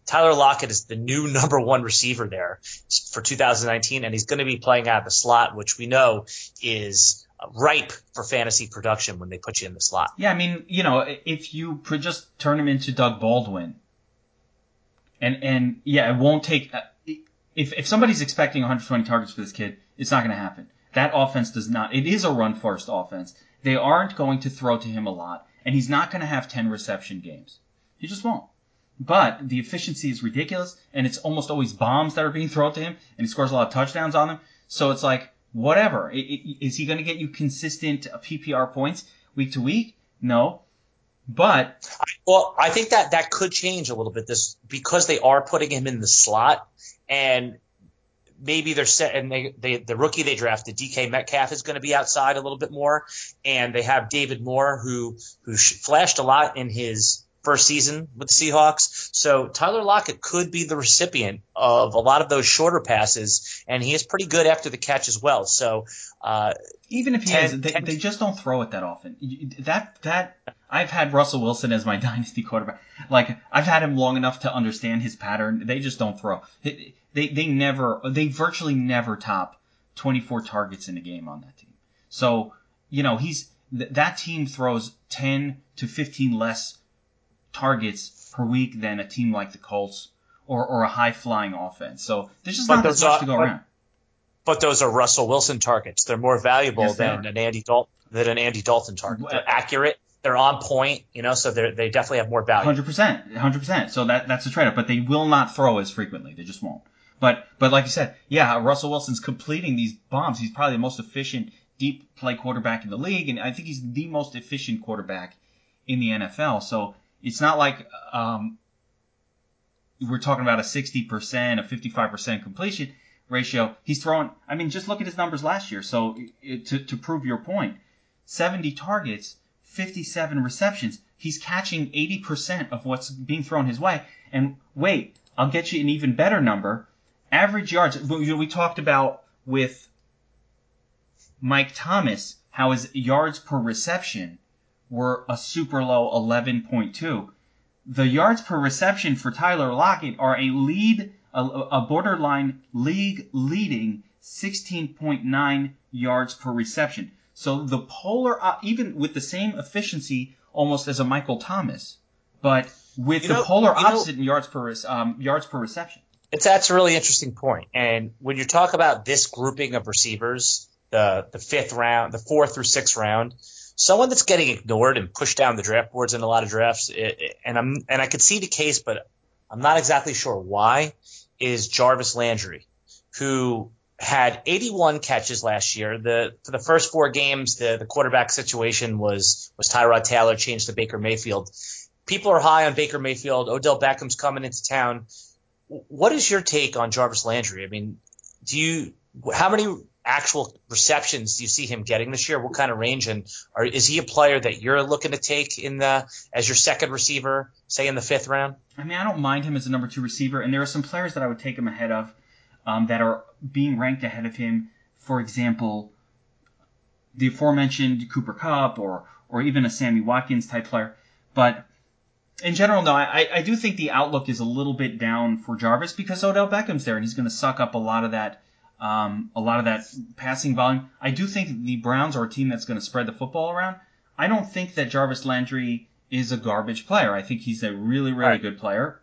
Speaker 3: Tyler Lockett is the new number one receiver there for 2019, and he's going to be playing out of the slot, which we know is ripe for fantasy production when they put you in the slot.
Speaker 1: Yeah, I mean, if you just turn him into Doug Baldwin, and yeah, it won't take. If somebody's expecting 120 targets for this kid, it's not going to happen. That offense does not. It is a run-first offense. They aren't going to throw to him a lot, and he's not going to have 10 reception games. He just won't. But the efficiency is ridiculous, and it's almost always bombs that are being thrown to him, and he scores a lot of touchdowns on them. So it's like, whatever. Is he going to get you consistent PPR points week to week? No. But
Speaker 3: well, I think that could change a little bit because they are putting him in the slot, and maybe they're set. And the rookie they drafted, DK Metcalf, is going to be outside a little bit more, and they have David Moore who flashed a lot in his first season with the Seahawks. So Tyler Lockett could be the recipient of a lot of those shorter passes, and he is pretty good after the catch as well. So
Speaker 1: even if he is, they just don't throw it that often. That I've had Russell Wilson as my dynasty quarterback. Like, I've had him long enough to understand his pattern. They just don't throw. They virtually never top 24 targets in a game on that team. So, that team throws 10 to 15 less targets per week than a team like the Colts or a high-flying offense. So there's just not as much to go around.
Speaker 3: But those are Russell Wilson targets. They're more valuable than an Andy Dalton target. They're accurate. They're on point, so they definitely have more value.
Speaker 1: 100%. So that's a trade-off. But they will not throw as frequently. They just won't. But like you said, yeah, Russell Wilson's completing these bombs. He's probably the most efficient deep play quarterback in the league, and I think he's the most efficient quarterback in the NFL. So it's not like we're talking about a 60%, a 55% completion ratio. He's throwing, just look at his numbers last year. So to prove your point, 70 targets, 57 receptions. He's catching 80% of what's being thrown his way. And wait, I'll get you an even better number. Average yards. We talked about with Mike Thomas how his yards per reception were a super low 11.2. The yards per reception for Tyler Lockett are a borderline league leading 16.9 yards per reception. So the polar, even with the same efficiency almost as a Michael Thomas, but with the polar opposite in yards per reception.
Speaker 3: That's a really interesting point. And when you talk about this grouping of receivers, the fifth round, the 4th through 6th round, someone that's getting ignored and pushed down the draft boards in a lot of drafts, and I could see the case, but I'm not exactly sure why, is Jarvis Landry, who had 81 catches last year. For the first 4 games, the quarterback situation was Tyrod Taylor, changed to Baker Mayfield. People are high on Baker Mayfield. Odell Beckham's coming into town. What is your take on Jarvis Landry? How many actual receptions do you see him getting this year? What kind of range? And is he a player that you're looking to take as your second receiver, say in the 5th round?
Speaker 1: I don't mind him as a number 2 receiver, and there are some players that I would take him ahead of that are being ranked ahead of him. For example, the aforementioned Cooper Kupp or even a Sammy Watkins type player. But in general, no, I do think the outlook is a little bit down for Jarvis because Odell Beckham's there and he's going to suck up a lot of that passing volume. I do think the Browns are a team that's going to spread the football around. I don't think that Jarvis Landry is a garbage player. I think he's a really, really good player.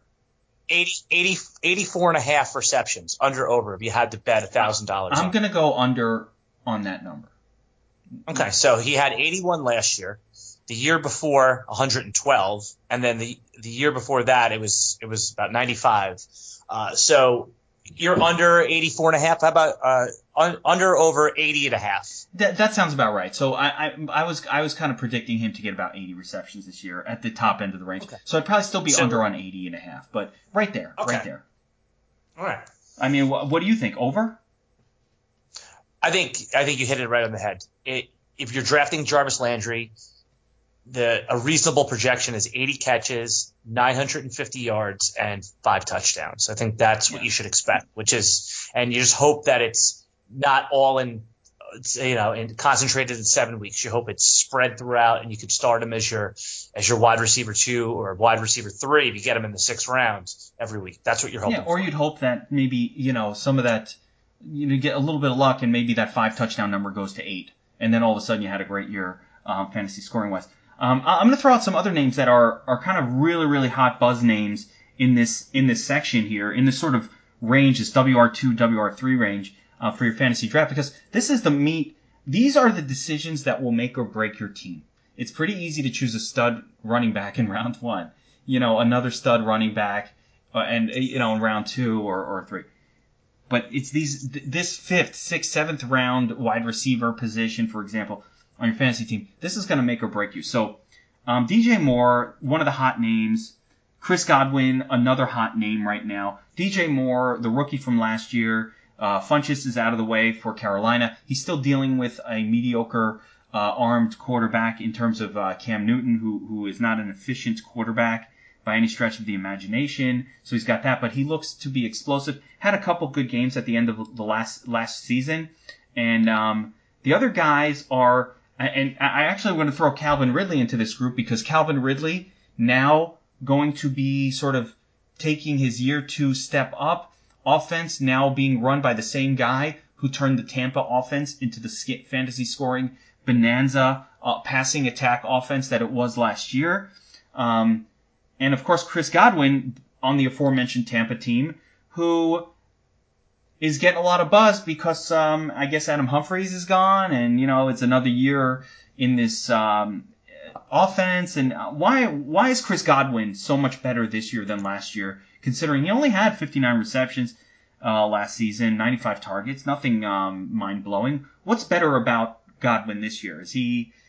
Speaker 3: 84.5 receptions, under over, if you had to bet $1,000.
Speaker 1: I'm going to go under on that number.
Speaker 3: Okay, so he had 81 last year. The year before, 112, and then the year before that, it was about 95. So you're under 84.5. How about under over 80.5?
Speaker 1: That sounds about right. So I was kind of predicting him to get about 80 receptions this year at the top end of the range. Okay. So I'd probably still be under on 80.5, but right there, right there.
Speaker 3: All right.
Speaker 1: What do you think? Over?
Speaker 3: I think you hit it right on the head. If you're drafting Jarvis Landry, a reasonable projection is 80 catches, 950 yards, and 5 touchdowns. I think that's what you should expect, and you just hope that it's not all in and concentrated in 7 weeks. You hope it's spread throughout, and you could start him as your wide receiver 2 or wide receiver 3 if you get him in the 6th round every week. That's what you're hoping.
Speaker 1: Yeah, or you'd hope that maybe some of that get a little bit of luck, and maybe that 5 touchdown number goes to 8, and then all of a sudden you had a great year fantasy scoring wise. I'm going to throw out some other names that are kind of really, really hot buzz names in this section here, in this sort of range, this WR2, WR3 range for your fantasy draft, because this is the meat. These are the decisions that will make or break your team. It's pretty easy to choose a stud running back in round 1, another stud running back, and in round 2 or 3. But it's this 5th, 6th, 7th round wide receiver position, for example, on your fantasy team. This is going to make or break you. So, DJ Moore, one of the hot names. Chris Godwin, another hot name right now. DJ Moore, the rookie from last year. Funchess is out of the way for Carolina. He's still dealing with a mediocre armed quarterback in terms of Cam Newton, who is not an efficient quarterback by any stretch of the imagination. So he's got that, but he looks to be explosive. Had a couple good games at the end of the last season. And the other guys are, and I actually want to throw Calvin Ridley into this group, because Calvin Ridley now going to be sort of taking his year 2 step up. Offense now being run by the same guy who turned the Tampa offense into the fantasy scoring bonanza passing attack offense that it was last year. And of course, Chris Godwin on the aforementioned Tampa team, who is getting a lot of buzz because I guess Adam Humphries is gone, and it's another year in this offense. And why is Chris Godwin so much better this year than last year, considering he only had 59 receptions last season, 95 targets, nothing mind-blowing? What's better about Godwin this year? Is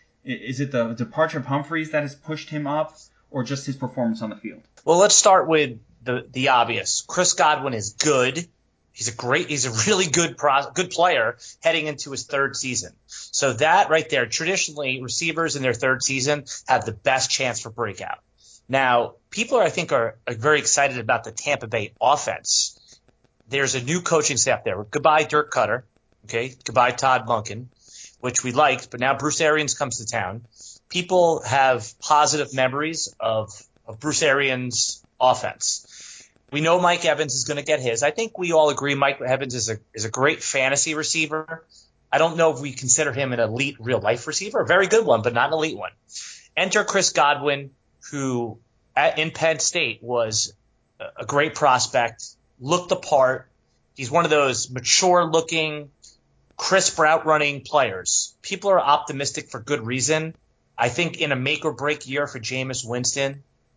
Speaker 1: it the departure of Humphries that has pushed him up, or just his performance on the field?
Speaker 3: Well, let's start with the obvious. Chris Godwin is good. He's a really good player heading into his 3rd season. So that right there, traditionally, receivers in their 3rd season have the best chance for breakout. Now, people I think are very excited about the Tampa Bay offense. There's a new coaching staff there. Goodbye, Dirk Cutter. Okay, goodbye, Todd Monken, which we liked, but now Bruce Arians comes to town. People have positive memories of Bruce Arians' offense. We know Mike Evans is going to get his. I think we all agree Mike Evans is a great fantasy receiver. I don't know if we consider him an elite real-life receiver. A very good one, but not an elite one. Enter Chris Godwin, who in Penn State was a great prospect, looked the part. He's one of those mature-looking, crisp route-running players. People are optimistic for good reason. I think in a make-or-break year for Jameis Winston,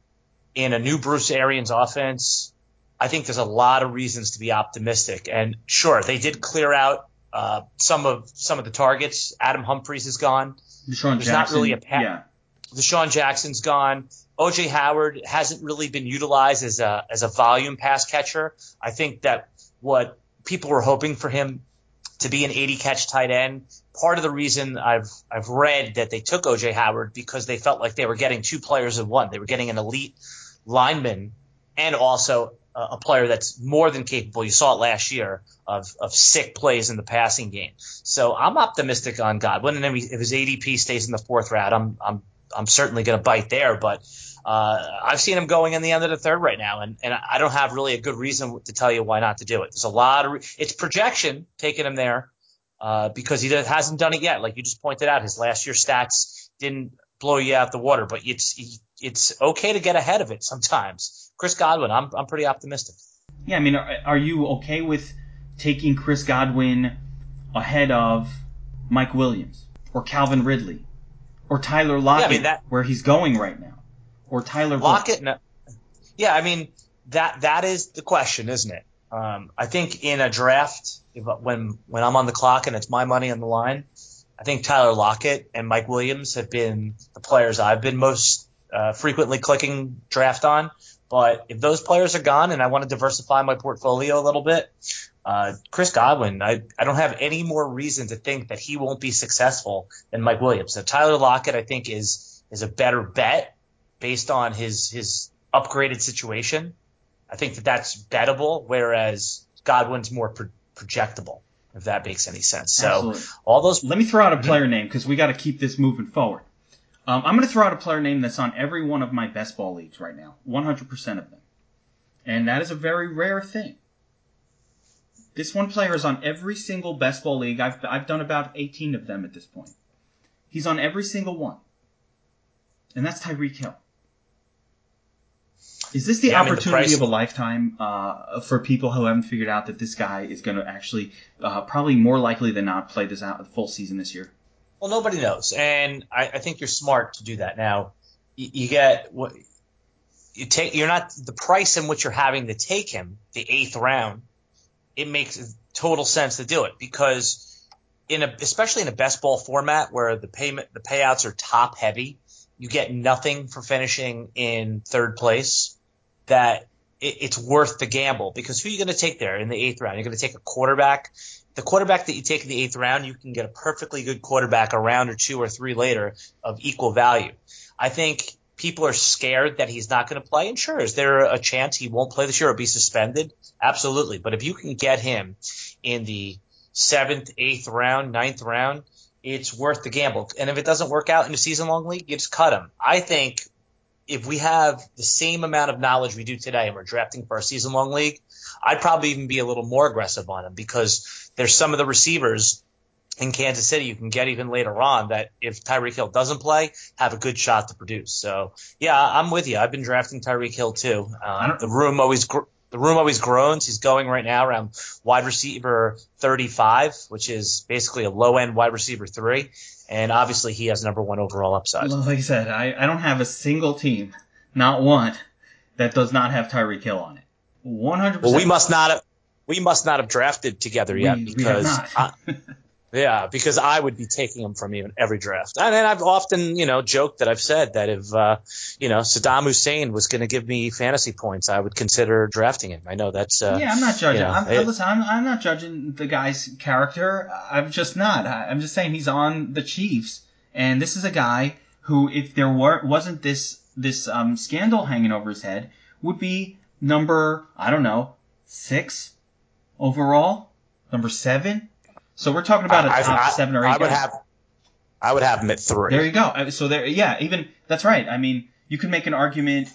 Speaker 3: in a new Bruce Arians offense, I think there's a lot of reasons to be optimistic. And sure, they did clear out some of the targets. Adam Humphries is gone.
Speaker 1: Deshaun
Speaker 3: There's
Speaker 1: Jackson,
Speaker 3: not really
Speaker 1: yeah.
Speaker 3: Deshaun Jackson's gone. O.J. Howard hasn't really been utilized as a volume pass catcher. I think that what people were hoping for him to be an 80-catch tight end, part of the reason I've read that they took O.J. Howard because they felt like they were getting 2 players in one. They were getting an elite lineman and also a player that's more than capable. You saw it last year of sick plays in the passing game. So I'm optimistic on Godwin, and then if his ADP stays in the 4th round, I'm certainly going to bite there. But I've seen him going in the end of the 3rd right now, and I don't have really a good reason to tell you why not to do it. There's a lot of it's projection taking him there because he hasn't done it yet. Like you just pointed out, his last year stats didn't blow you out the water, but it's okay to get ahead of it sometimes. Chris Godwin, I'm pretty optimistic.
Speaker 1: Yeah, I mean, are you okay with taking Chris Godwin ahead of Mike Williams or Calvin Ridley or Tyler Lockett, where he's going right now, or Tyler
Speaker 3: Lockett? No. Yeah, I mean that is the question, isn't it? I think in a draft, when I'm on the clock and it's my money on the line, I think Tyler Lockett and Mike Williams have been the players I've been most frequently clicking draft on. But if those players are gone and I want to diversify my portfolio a little bit, Chris Godwin, I don't have any more reason to think that he won't be successful than Mike Williams. So Tyler Lockett, I think, is a better bet based on his upgraded situation. I think that's bettable, whereas Godwin's more projectable. if that makes any sense. So
Speaker 1: Absolutely.
Speaker 3: all those.
Speaker 1: Let me throw out a player name because we got to keep this moving forward. I'm going to throw out a player name that's on every one of my best ball leagues right now, 100% of them. And that is a very rare thing. This one player is on every single best ball league. I've done about 18 of them at this point. He's on every single one. And that's Tyreek Hill. Is this the opportunity of a lifetime for people who haven't figured out that this guy is going to actually, probably more likely than not, play this out the full season this year?
Speaker 3: Well, nobody knows, and I think you're smart to do that. Now, you get what you take. You're not the price in which you're having to take him, the 8th round. It makes total sense to do it because especially in a best ball format where the payouts are top heavy, you get nothing for finishing in 3rd place. That it's worth the gamble because who are you going to take there in the 8th round? You're going to take a quarterback. The quarterback that you take in the 8th round, you can get a perfectly good quarterback a round or 2 or 3 later of equal value. I think people are scared that he's not going to play. And sure, is there a chance he won't play this year or be suspended? Absolutely. But if you can get him in the 7th, 8th round, 9th round, it's worth the gamble. And if it doesn't work out in a season-long league, you just cut him. I think if we have the same amount of knowledge we do today and we're drafting for our season-long league, I'd probably even be a little more aggressive on him because there's some of the receivers in Kansas City you can get even later on that if Tyreek Hill doesn't play, have a good shot to produce. So, yeah, I'm with you. I've been drafting Tyreek Hill too. The room always groans. He's going right now around wide receiver 35, which is basically a low-end wide receiver 3. And obviously he has number 1 overall upside.
Speaker 1: Like I said, I don't have a single team, not one, that does not have Tyreek Hill on it. 100%.
Speaker 3: Well, we must not have drafted together yet because because I would be taking him from you in every draft. And I've often, joked that I've said that if, Saddam Hussein was going to give me fantasy points, I would consider drafting him. I know that's
Speaker 1: I'm not judging. I'm not judging the guy's character. I'm just not. I'm just saying he's on the Chiefs, and this is a guy who, if there wasn't this scandal hanging over his head, would be number 6 overall, number 7. So we're talking about a top 7 or 8 guy.
Speaker 3: I would have him at 3.
Speaker 1: There you go. So even that's right. I mean, you can make an argument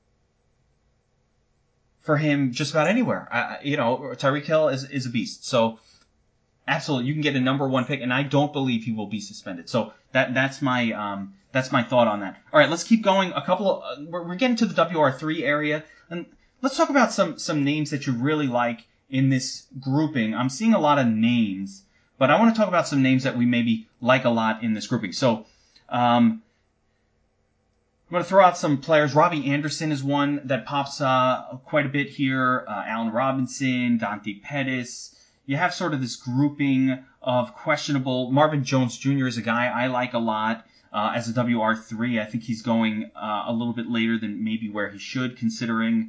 Speaker 1: for him just about anywhere. Tyreek Hill is a beast. So absolutely, you can get a number 1 pick, and I don't believe he will be suspended. So that's my thought on that. All right, let's keep going. We're getting to the WR3 area, and let's talk about some names that you really like in this grouping. I'm seeing a lot of names, but I want to talk about some names that we maybe like a lot in this grouping. So, I'm going to throw out some players. Robbie Anderson is one that pops quite a bit here. Allen Robinson, Dante Pettis. You have sort of this grouping of questionable. Marvin Jones Jr. is a guy I like a lot as a WR3. I think he's going a little bit later than maybe where he should, considering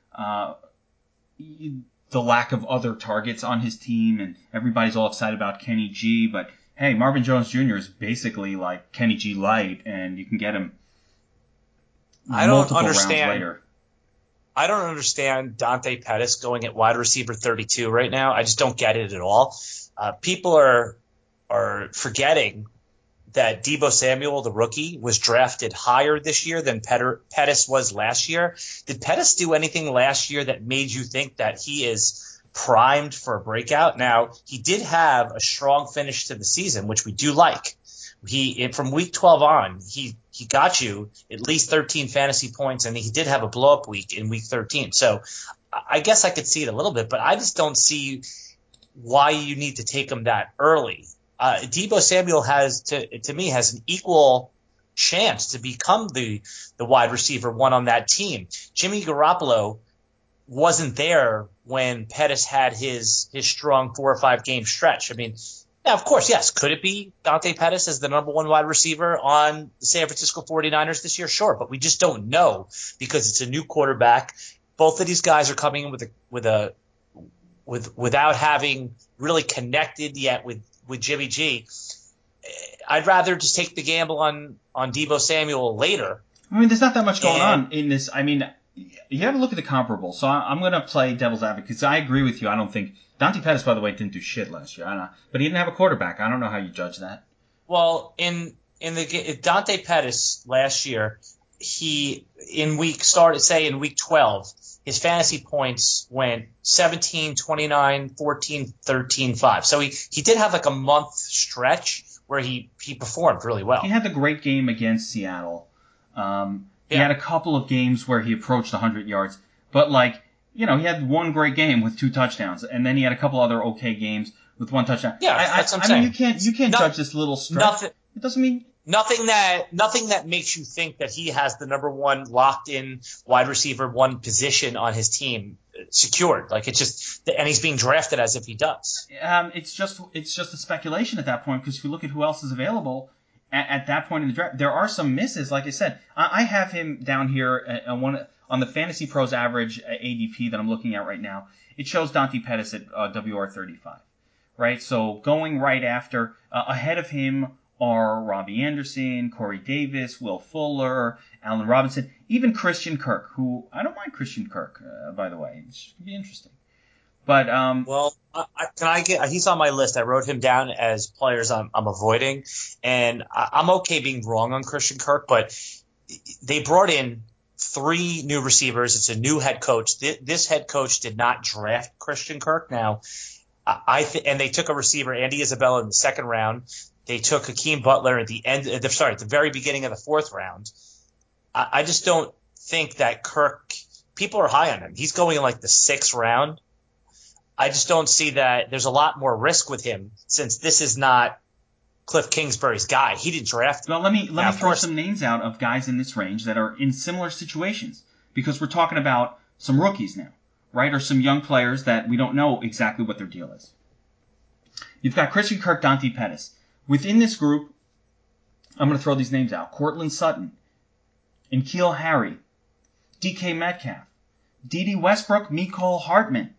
Speaker 1: the lack of other targets on his team, and everybody's all excited about Kenny G. But hey, Marvin Jones Jr. is basically like Kenny G light, and you can get him multiple rounds later.
Speaker 3: I don't understand Dante Pettis going at wide receiver 32 right now. I just don't get it at all. People are forgetting that Deebo Samuel, the rookie, was drafted higher this year than Pettis was last year. Did Pettis do anything last year that made you think that he is primed for a breakout? Now, he did have a strong finish to the season, which we do like. From week 12 on, he got you at least 13 fantasy points, and he did have a blow-up week in week 13. So I guess I could see it a little bit, but I just don't see why you need to take him that early. Deebo Samuel has an equal chance to become the wide receiver 1 on that team. Jimmy Garoppolo wasn't there when Pettis had his strong 4 or 5 game stretch. I mean, now, of course, yes, could it be Dante Pettis as the number 1 wide receiver on the San Francisco 49ers this year? Sure, but we just don't know because it's a new quarterback. Both of these guys are coming in without having really connected yet with Jimmy G. I'd rather just take the gamble on Deebo Samuel later.
Speaker 1: I mean, there's not that much going on in this. I mean, you have to look at the comparable. So I'm going to play devil's advocate because I agree with you. I don't think Dante Pettis, by the way, didn't do shit last year. I don't know, but he didn't have a quarterback. I don't know how you judge that.
Speaker 3: Well, in the Dante Pettis last year, he in week 12, his fantasy points went 17, 29, 14, 13, 5. So he did have like a month stretch where he performed really well.
Speaker 1: He had the great game against Seattle. He had a couple of games where he approached 100 yards, but he had one great game with 2 touchdowns, and then he had a couple other okay games with 1 touchdown.
Speaker 3: Yeah, that's what I'm saying.
Speaker 1: I mean, you can't judge this little stretch. It doesn't mean
Speaker 3: nothing that makes you think that he has the number 1 locked in wide receiver 1 position on his team secured. Like, it's just, and he's being drafted as if he does.
Speaker 1: It's just a speculation at that point, because if you look at who else is available at that point in the draft, there are some misses. Like I said, I have him down here on the Fantasy Pros average ADP that I'm looking at right now. It shows Dante Pettis at WR35, right? So going right after, ahead of him are Robbie Anderson, Corey Davis, Will Fuller, Allen Robinson, even Christian Kirk, who I don't mind Christian Kirk, by the way. It should be interesting. But
Speaker 3: he's on my list. I wrote him down as players I'm avoiding, and I'm okay being wrong on Christian Kirk, but they brought in 3 new receivers. It's a new head coach. This head coach did not draft Christian Kirk. Now, and they took a receiver, Andy Isabella, in the 2nd round. They took Hakeem Butler at the very beginning of the 4th round. I just don't think that Kirk, people are high on him. He's going in like the 6th round. I just don't see that there's a lot more risk with him, since this is not Cliff Kingsbury's guy. He didn't draft him.
Speaker 1: Well, let me throw some names out of guys in this range that are in similar situations, because we're talking about some rookies now, right? Or some young players that we don't know exactly what their deal is. You've got Christian Kirk, Dante Pettis. Within this group, I'm going to throw these names out: Cortland Sutton, N'Keal Harry, DK Metcalf, Dede Westbrook, Mecole Hardman.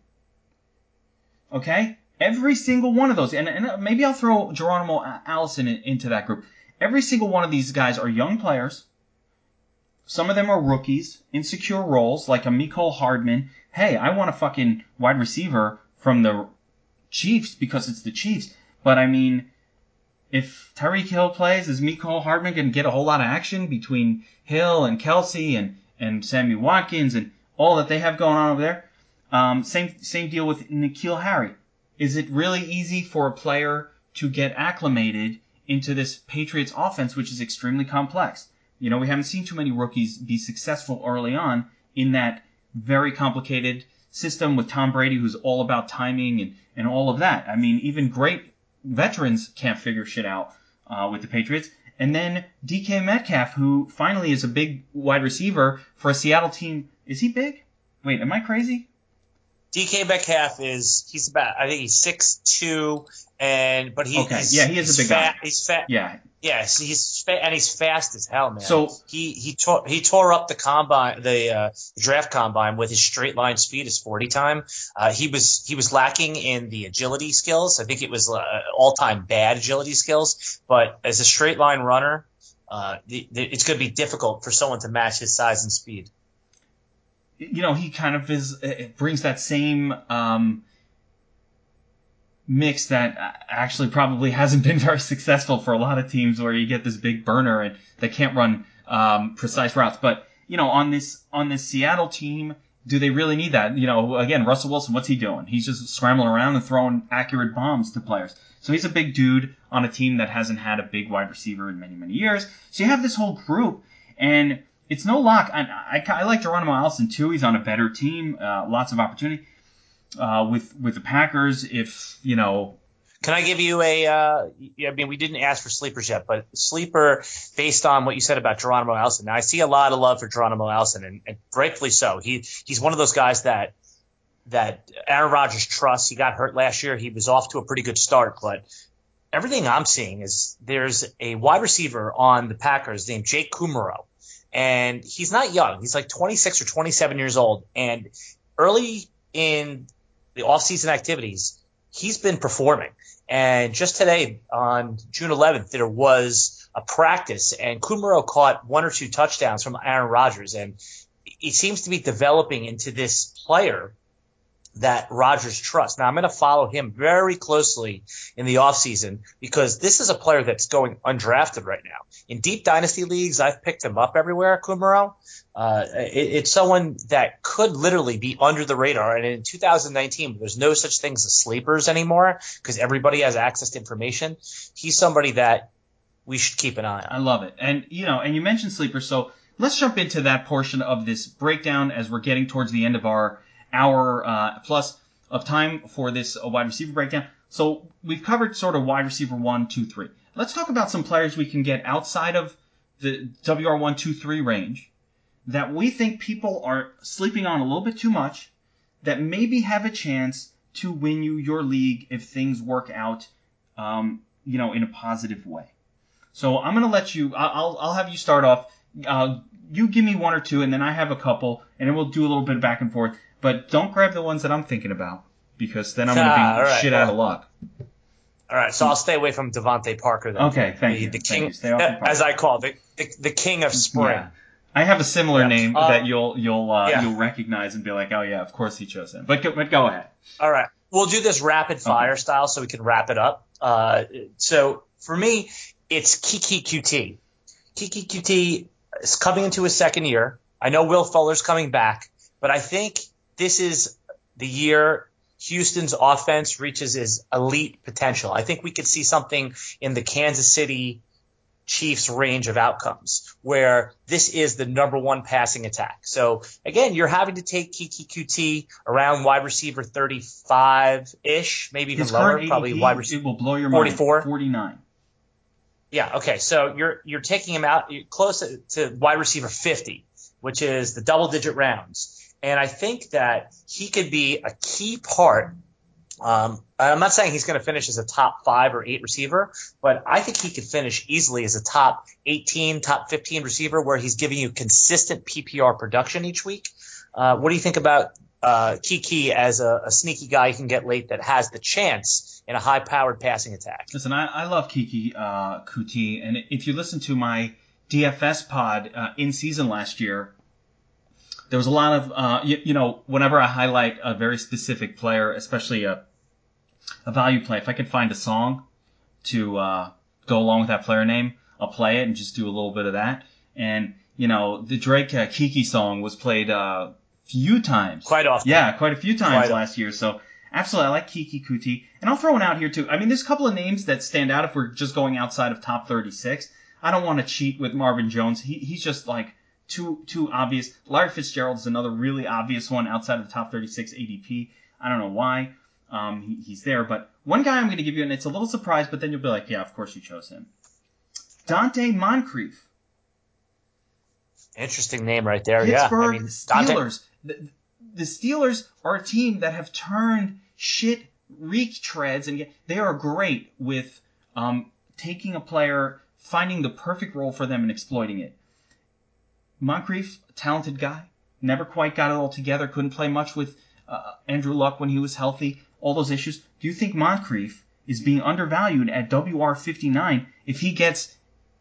Speaker 1: Okay? Every single one of those, and maybe I'll throw Geronimo Allison into that group. Every single one of these guys are young players. Some of them are rookies, insecure roles, like a Mecole Hardman. Hey, I want a fucking wide receiver from the Chiefs because it's the Chiefs. But I mean, if Tyreek Hill plays, is Mecole Hardman going to get a whole lot of action between Hill and Kelsey and Sammy Watkins and all that they have going on over there? Same deal with N'Keal Harry. Is it really easy for a player to get acclimated into this Patriots offense, which is extremely complex? We haven't seen too many rookies be successful early on in that very complicated system with Tom Brady, who's all about timing and all of that. I mean, even great veterans can't figure shit out with the Patriots. And then DK Metcalf, who finally is a big wide receiver for a Seattle team. Is he big? Wait, am I crazy?
Speaker 3: DK Metcalf he's 6'2", but he
Speaker 1: is a big guy.
Speaker 3: He's fat.
Speaker 1: Yeah.
Speaker 3: Yes, he's fat, and he's fast as hell, man.
Speaker 1: So
Speaker 3: he tore up the combine, the draft combine, with his straight line speed, his 40 time. He was lacking in the agility skills. I think it was all time bad agility skills. But as a straight line runner, it's going to be difficult for someone to match his size and speed.
Speaker 1: He kind of brings that same mix that actually probably hasn't been very successful for a lot of teams, where you get this big burner and they can't run precise routes. But on this Seattle team, do they really need that? Again, Russell Wilson, what's he doing? He's just scrambling around and throwing accurate bombs to players. So he's a big dude on a team that hasn't had a big wide receiver in many, many years. So you have this whole group, and it's no lock. I like Geronimo Allison too. He's on a better team, lots of opportunity with the Packers.
Speaker 3: Can I give you we didn't ask for sleepers yet, but sleeper based on what you said about Geronimo Allison. Now, I see a lot of love for Geronimo Allison, and rightfully so. He's one of those guys that Aaron Rodgers trusts. He got hurt last year. He was off to a pretty good start, but everything I'm seeing is there's a wide receiver on the Packers named Jake Kumerow. And he's not young. He's like 26 or 27 years old. And early in the offseason activities, he's been performing. And just today, on June 11th, there was a practice, and Kumerow caught 1 or 2 touchdowns from Aaron Rodgers. And he seems to be developing into this player that Rodgers trusts. Now, I'm going to follow him very closely in the offseason because this is a player that's going undrafted right now. In deep dynasty leagues, I've picked him up everywhere, Kumaro. It's someone that could literally be under the radar. And in 2019, there's no such things as sleepers anymore because everybody has access to information. He's somebody that we should keep an eye on.
Speaker 1: I love it. And you mentioned sleepers, so let's jump into that portion of this breakdown as we're getting towards the end of our hour plus of time for this wide receiver breakdown. So we've covered sort of wide receiver 1, 2, 3. Let's talk about some players we can get outside of the WR1, 2, 3 range that we think people are sleeping on a little bit too much, that maybe have a chance to win you your league if things work out, in a positive way. So I'm going to let you, I'll have you start off. You give me one or two, and then I have a couple, and then we'll do a little bit of back and forth. But don't grab the ones that I'm thinking about, because then I'm going to be out of luck.
Speaker 3: All right, so I'll stay away from Devontae Parker then.
Speaker 1: Okay, thank you.
Speaker 3: The king,
Speaker 1: thank you. Stay off from Parker.
Speaker 3: as I call it, the king of spring.
Speaker 1: Yeah. I have a similar name that you'll recognize and be like, oh yeah, of course he chose him. But go ahead.
Speaker 3: All right, we'll do this rapid fire style so we can wrap it up. So for me, it's Keke Coutee. Keke Coutee is coming into his second year. I know Will Fuller's coming back, but I think this is the year Houston's offense reaches its elite potential. I think we could see something in the Kansas City Chiefs range of outcomes where this is the number one passing attack. So again, you're having to take Keke Coutee around wide receiver 35-ish, maybe even lower, probably wide receiver
Speaker 1: will blow your
Speaker 3: 44.
Speaker 1: Mind. 49.
Speaker 3: Yeah, okay. So you're taking him out close to wide receiver 50, which is the double-digit rounds. And I think that he could be a key part. I'm not saying he's going to finish as a top 5 or 8 receiver, but I think he could finish easily as a top 18, top 15 receiver where he's giving you consistent PPR production each week. What do you think about Keke as a sneaky guy you can get late that has the chance in a high-powered passing attack?
Speaker 1: Listen, I love Keke Coutee, and if you listen to my DFS pod in season last year, there was a lot of, whenever I highlight a very specific player, especially a value play, if I could find a song to go along with that player name, I'll play it and just do a little bit of that. And, the Drake Keke song was played a few times.
Speaker 3: Quite often.
Speaker 1: Yeah, quite a few times last year. So, absolutely, I like Keke Coutee. And I'll throw one out here, too. I mean, there's a couple of names that stand out if we're just going outside of top 36. I don't want to cheat with Marvin Jones. He's just like too obvious. Larry Fitzgerald is another really obvious one outside of the top 36 ADP. I don't know why he's there. But one guy I'm going to give you, and it's a little surprise, but then you'll be like, yeah, of course you chose him. Dante Moncrief.
Speaker 3: Interesting name right there.
Speaker 1: Pittsburgh
Speaker 3: Dante.
Speaker 1: Steelers. The Steelers are a team that have turned shit retreads, and they are great with taking a player, finding the perfect role for them, and exploiting it. Moncrief, talented guy, never quite got it all together, couldn't play much with Andrew Luck when he was healthy, all those issues. Do you think Moncrief is being undervalued at WR59 if he gets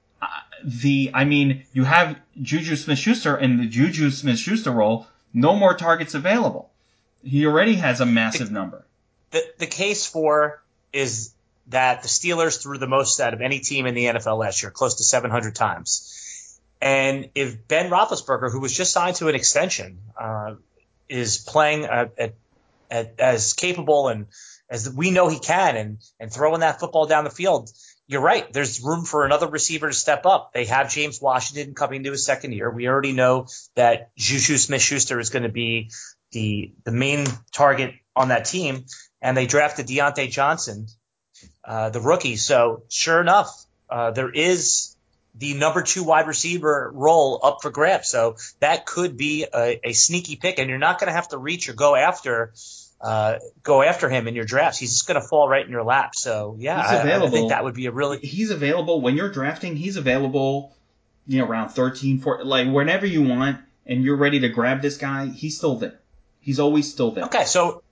Speaker 1: you have Juju Smith-Schuster in the Juju Smith-Schuster role, no more targets available. He already has a massive number.
Speaker 3: The case for is that the Steelers threw the most out of any team in the NFL last year, close to 700 times. And if Ben Roethlisberger, who was just signed to an extension, is playing as capable and as we know he can and throwing that football down the field, you're right. There's room for another receiver to step up. They have James Washington coming into his second year. We already know that Juju Smith-Schuster is going to be the main target on that team. And they drafted Deontay Johnson, the rookie. So sure enough, there is the number 2 wide receiver role up for grabs. So that could be a sneaky pick, and you're not going to have to reach or go after him in your drafts. He's just going to fall right in your lap. So yeah, I think that would be he's
Speaker 1: available when you're drafting. He's available, around 13, 14, like whenever you want, and you're ready to grab this guy. He's still there. He's always still there.
Speaker 3: Okay. So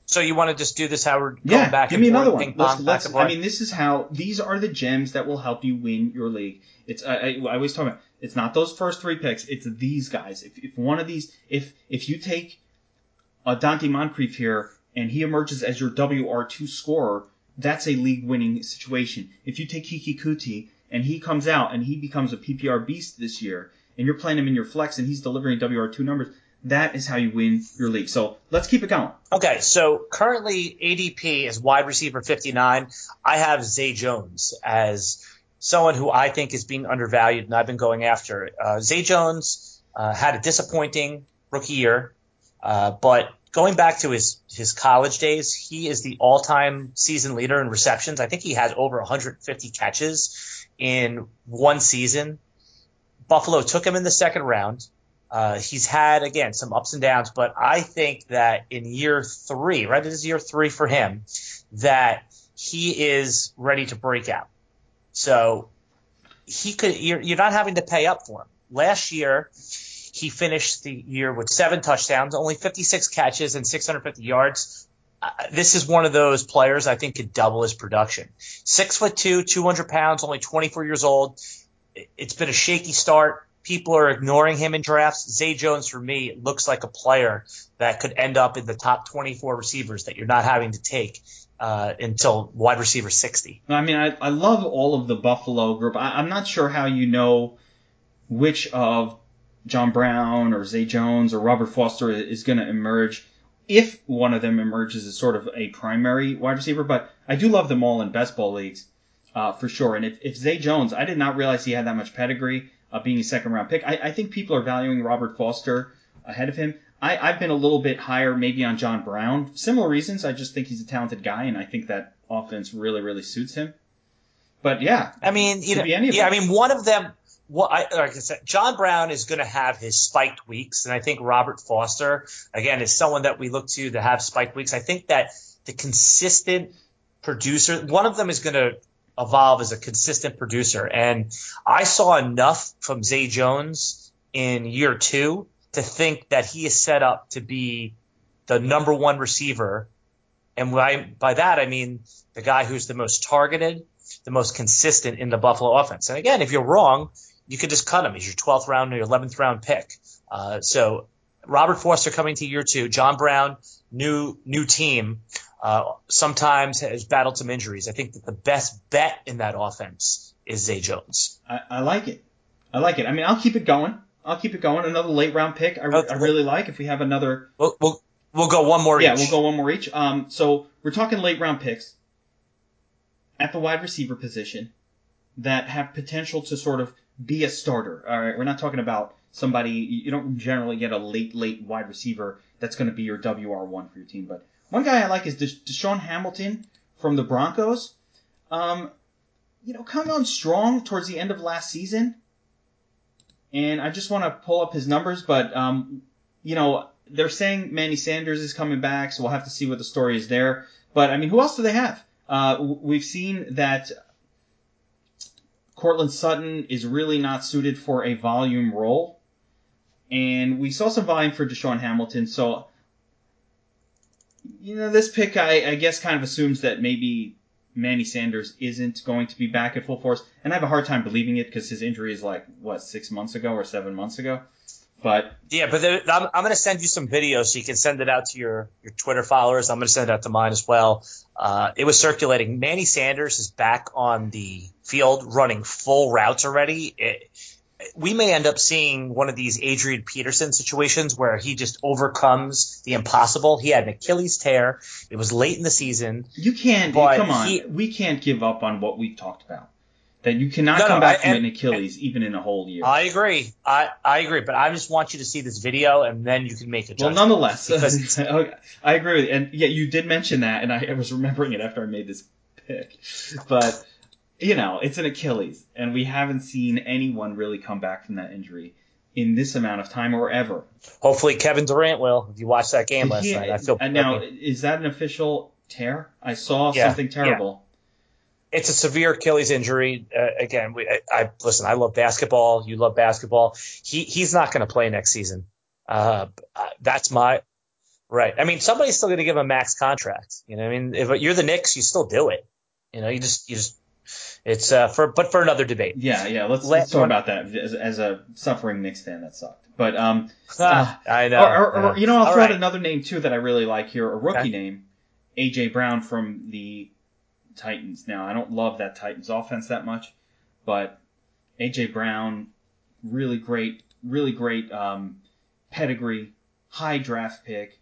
Speaker 3: So you want to just do this, how we're going
Speaker 1: Yeah,
Speaker 3: back
Speaker 1: give
Speaker 3: and
Speaker 1: me
Speaker 3: forth,
Speaker 1: another one.
Speaker 3: ping pong, back and forth?
Speaker 1: I mean, these are the gems that will help you win your league. It's I always talk about, it's not those first 3 picks. It's these guys. If one of these, if you take a Dante Moncrief here and he emerges as your WR2 scorer, that's a league winning situation. If you take Kiki Kuti and he comes out and he becomes a PPR beast this year, and you're playing him in your flex and he's delivering WR2 numbers, that is how you win your league. So let's keep it going.
Speaker 3: Okay, so currently ADP is wide receiver 59. I have Zay Jones as someone who I think is being undervalued, and I've been going after. Zay Jones had a disappointing rookie year, but going back to his college days, he is the all-time season leader in receptions. I think he has over 150 catches in one season. Buffalo took him in the second round. He's had, again, some ups and downs, but I think that in year 3, right, this is year 3 for him, that he is ready to break out. So you're not having to pay up for him. Last year, he finished the year with 7 touchdowns, only 56 catches and 650 yards. This is one of those players I think could double his production. 6'2", 200 pounds, only 24 years old. It's been a shaky start. People are ignoring him in drafts. Zay Jones, for me, looks like a player that could end up in the top 24 receivers that you're not having to take until wide receiver 60.
Speaker 1: I mean, I love all of the Buffalo group. I'm not sure how you know which of John Brown or Zay Jones or Robert Foster is going to emerge, if one of them emerges as sort of a primary wide receiver. But I do love them all in best ball leagues, for sure. And if Zay Jones, I did not realize he had that much pedigree, being a second-round pick. I think people are valuing Robert Foster ahead of him. I've been a little bit higher maybe on John Brown. Similar reasons. I just think he's a talented guy, and I think that offense really, really suits him. But, yeah.
Speaker 3: I mean, one of them, like I said, John Brown is going to have his spiked weeks, and I think Robert Foster, again, is someone that we look to have spiked weeks. I think that the consistent producer, one of them is going to evolve as a consistent producer. And I saw enough from Zay Jones in year 2 to think that he is set up to be the number 1 receiver. And by that, I mean the guy who's the most targeted, the most consistent in the Buffalo offense. And again, if you're wrong, you could just cut him. He's your 12th round or your 11th round pick. So Robert Foster coming to year 2, John Brown, new team, sometimes has battled some injuries. I think that the best bet in that offense is Zay Jones.
Speaker 1: I like it. I mean, I'll keep it going. Another late round pick. I really like. If we have another,
Speaker 3: we'll go one more each.
Speaker 1: Yeah, we'll go one more each. So we're talking late round picks at the wide receiver position that have potential to sort of be a starter. All right, we're not talking about somebody. You don't generally get a late wide receiver that's going to be your WR1 for your team. But one guy I like is Deshaun Hamilton from the Broncos. Coming on strong towards the end of last season. And I just want to pull up his numbers, but, they're saying Manny Sanders is coming back, so we'll have to see what the story is there. But, I mean, who else do they have? We've seen that Cortland Sutton is really not suited for a volume role. And we saw some volume for Deshaun Hamilton, so, this pick, I guess, kind of assumes that maybe Manny Sanders isn't going to be back at full force. And I have a hard time believing it because his injury is 6 months ago or 7 months ago. But
Speaker 3: yeah, but I'm going to send you some videos so you can send it out to your Twitter followers. I'm going to send it out to mine as well. It was circulating. Manny Sanders is back on the field running full routes already. We may end up seeing one of these Adrian Peterson situations where he just overcomes the impossible. He had an Achilles tear. It was late in the season.
Speaker 1: You can't, come on. We can't give up on what we've talked about. That you cannot come back from an Achilles even in a whole year.
Speaker 3: I agree. I agree. But I just want you to see this video and then you can make a judgment.
Speaker 1: Well, nonetheless, I agree with you. And yeah, you did mention that, and I was remembering it after I made this pick. But it's an Achilles, and we haven't seen anyone really come back from that injury in this amount of time or ever.
Speaker 3: Hopefully Kevin Durant will. If you watched that game last night, I feel.
Speaker 1: And now, is that an official tear? I saw something terrible.
Speaker 3: Yeah. It's a severe Achilles injury. Again, listen. I love basketball. You love basketball. He's not going to play next season. That's my Right. I mean, somebody's still going to give him a max contract. You know, I mean, if you're the Knicks, you still do it. You know, you just it's for another debate.
Speaker 1: Yeah. Let's talk about that as a suffering Knicks fan. That sucked. But
Speaker 3: I know.
Speaker 1: Or you know, I'll throw out another name too that I really like here, a rookie name, AJ Brown from the Titans. Now, I don't love that Titans offense that much, but AJ Brown, really great pedigree, high draft pick.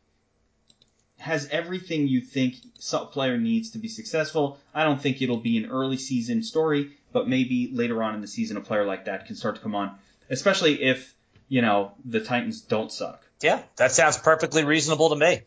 Speaker 1: Has everything you think a player needs to be successful. I don't think it'll be an early season story, but maybe later on in the season a player like that can start to come on, especially if, you know, the Titans don't suck.
Speaker 3: Yeah, that sounds perfectly reasonable to me.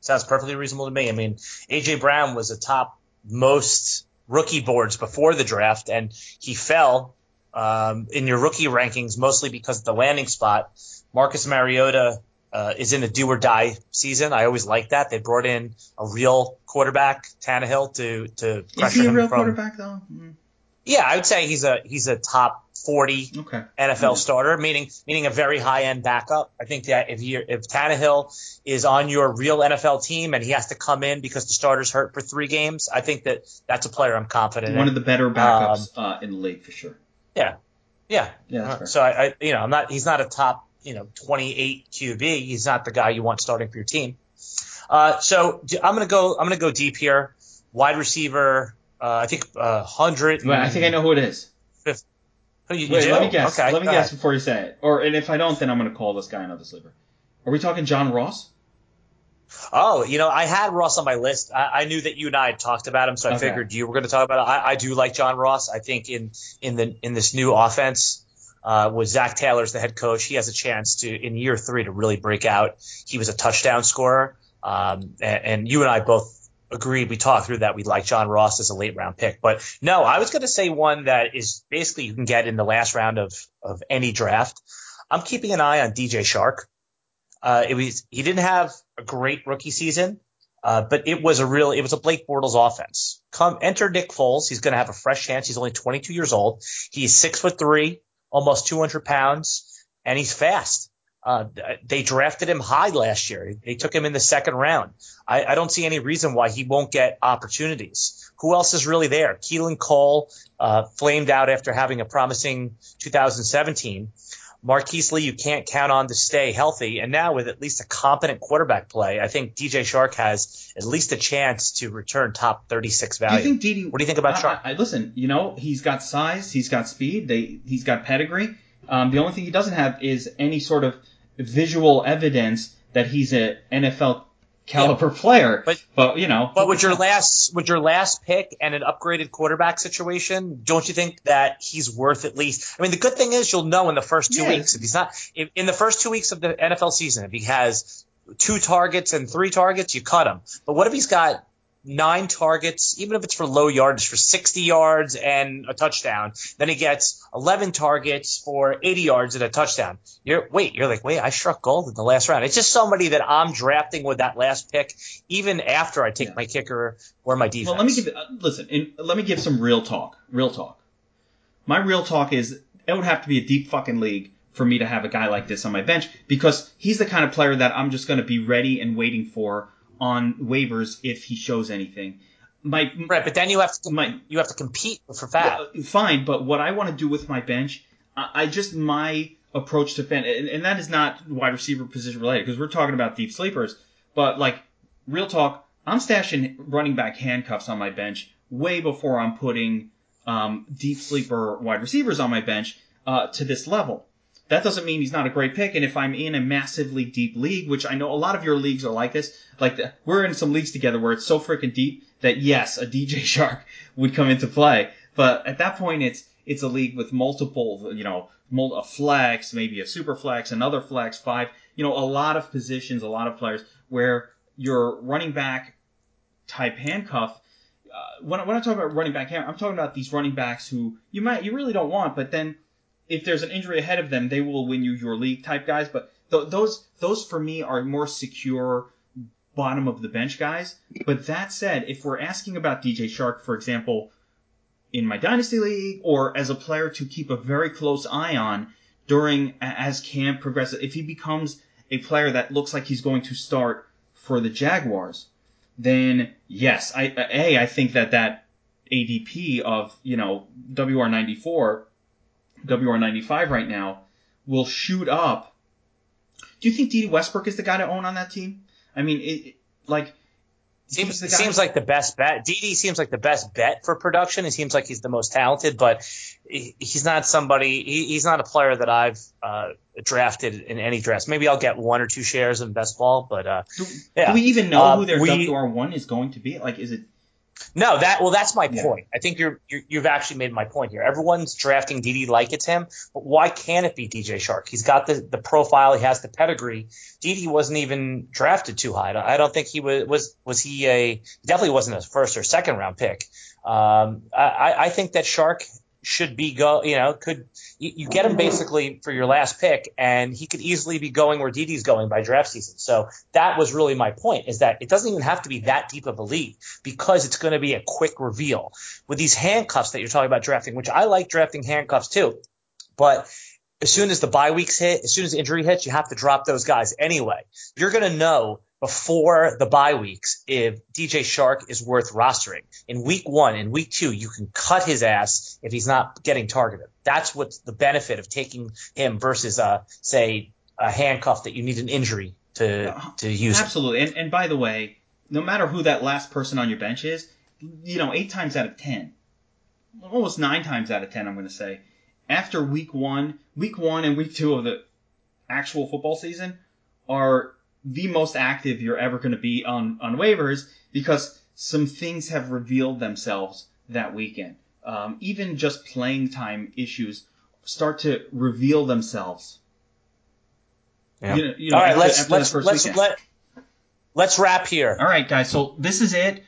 Speaker 3: I mean, A.J. Brown was atop most rookie boards before the draft, and he fell in your rookie rankings mostly because of the landing spot. Marcus Mariota is in a do-or-die season. I always like that. They brought in a real quarterback, Tannehill, to pressure him.
Speaker 1: Is he a real quarterback, though?
Speaker 3: Yeah, I would say he's a top 40 NFL starter, meaning a very high-end backup. I think that if Tannehill is on your real NFL team and he has to come in because the starter's hurt for 3 games, I think that's a player I'm confident in.
Speaker 1: One of the better backups in the league for sure.
Speaker 3: Yeah.
Speaker 1: That's fair.
Speaker 3: So he's not a top 28 QB. He's not the guy you want starting for your team. So I'm gonna go deep here. Wide receiver. I think 100.
Speaker 1: I think I know who it is.
Speaker 3: Wait,
Speaker 1: let me guess.
Speaker 3: Okay,
Speaker 1: let me guess before you say it. And if I don't, then I'm going to call this guy another sleeper. Are we talking John Ross?
Speaker 3: Oh, I had Ross on my list. I knew that you and I had talked about him, so I figured you were going to talk about it. I do like John Ross. I think in this new offense, with Zach Taylor's the head coach, he has a chance to, in year 3, to really break out. He was a touchdown scorer. And you and I both agreed. We talked through that. We like John Ross as a late round pick. But no, I was going to say one that is basically you can get in the last round of any draft. I'm keeping an eye on DJ Shark. He didn't have a great rookie season, but it was a Blake Bortles offense. Enter Nick Foles. He's going to have a fresh chance. He's only 22 years old. He's 6'3", almost 200 pounds, and he's fast. They drafted him high last year. They took him in the 2nd round. I don't see any reason why he won't get opportunities. Who else is really there? Keelan Cole flamed out after having a promising 2017. Marquise Lee, you can't count on to stay healthy. And now with at least a competent quarterback play, I think DJ Shark has at least a chance to return top 36 value.
Speaker 1: What do you think
Speaker 3: about Shark?
Speaker 1: Listen, he's got size, he's got speed, he's got pedigree. The only thing he doesn't have is any sort of visual evidence that he's an NFL caliber player. But
Speaker 3: with your last pick and an upgraded quarterback situation, don't you think that he's worth at least? I mean, the good thing is you'll know in the first 2 weeks. If he's not in the first 2 weeks of the NFL season, if he has 2 targets and 3 targets, you cut him. But what if he's got 9 targets, even if it's for low yardage, for 60 yards and a touchdown? Then he gets 11 targets for 80 yards and a touchdown. You're like, I struck gold in the last round. It's just somebody that I'm drafting with that last pick, even after I take my kicker or my defense.
Speaker 1: Well, let me give some real talk. My real talk is it would have to be a deep fucking league for me to have a guy like this on my bench, because he's the kind of player that I'm just going to be ready and waiting for on waivers if he shows anything.
Speaker 3: Right, but then you have to compete for FAB.
Speaker 1: Fine, but what I want to do with my bench, my approach to fan, and that is not wide receiver position related, because we're talking about deep sleepers, but like real talk, I'm stashing running back handcuffs on my bench way before I'm putting deep sleeper wide receivers on my bench to this level. That doesn't mean he's not a great pick. And if I'm in a massively deep league, which I know a lot of your leagues are like this, we're in some leagues together where it's so freaking deep that yes, a DJ Shark would come into play. But at that point, it's a league with multiple, a flex, maybe a super flex, another flex, 5, a lot of positions, a lot of players where your running back type handcuff. When I talk about running back handcuff, I'm talking about these running backs who you really don't want, but then if there's an injury ahead of them, they will win you your league type guys. But those for me are more secure bottom of the bench guys. But that said, if we're asking about DJ Shark, for example, in my dynasty league, or as a player to keep a very close eye on as camp progresses, if he becomes a player that looks like he's going to start for the Jaguars, then yes, I think that ADP of, WR94, WR95 right now will shoot up. Do you think Dede Westbrook is the guy to own on that team? I mean,
Speaker 3: Seems like the best bet. Dede seems like the best bet for production. He seems like he's the most talented, but he's not somebody. He's not a player that I've drafted in any drafts. Maybe I'll get 1 or 2 shares in best ball, but
Speaker 1: do we even know who their WR1 is going to be? Like, is it?
Speaker 3: No, that's my point. I think you've actually made my point here. Everyone's drafting Dede like it's him, but why can't it be DJ Chark? He's got the profile, he has the pedigree. Dede wasn't even drafted too high. I don't think he was he definitely wasn't a first or second round pick. I think that Chark should be you get him basically for your last pick, and he could easily be going where Dede's going by draft season. So that was really my point, is that it doesn't even have to be that deep of a league because it's going to be a quick reveal. With these handcuffs that you're talking about drafting, which I like drafting handcuffs too, but as soon as the bye weeks hit, as soon as injury hits, you have to drop those guys anyway. You're going to know before the bye weeks if DJ Chark is worth rostering. In week 1 and week 2, you can cut his ass if he's not getting targeted. That's what's the benefit of taking him versus, say, a handcuff that you need an injury to use.
Speaker 1: Absolutely. And by the way, no matter who that last person on your bench is, 8 times out of 10, almost 9 times out of 10, I'm going to say, after week 1 and week 2 of the actual football season are the most active you're ever going to be on waivers, because some things have revealed themselves that weekend. Even just playing time issues start to reveal themselves.
Speaker 3: Yeah. All right, let's wrap here.
Speaker 1: All right, guys. So this is it.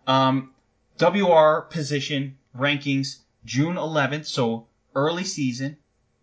Speaker 1: WR position rankings June 11th. So early season.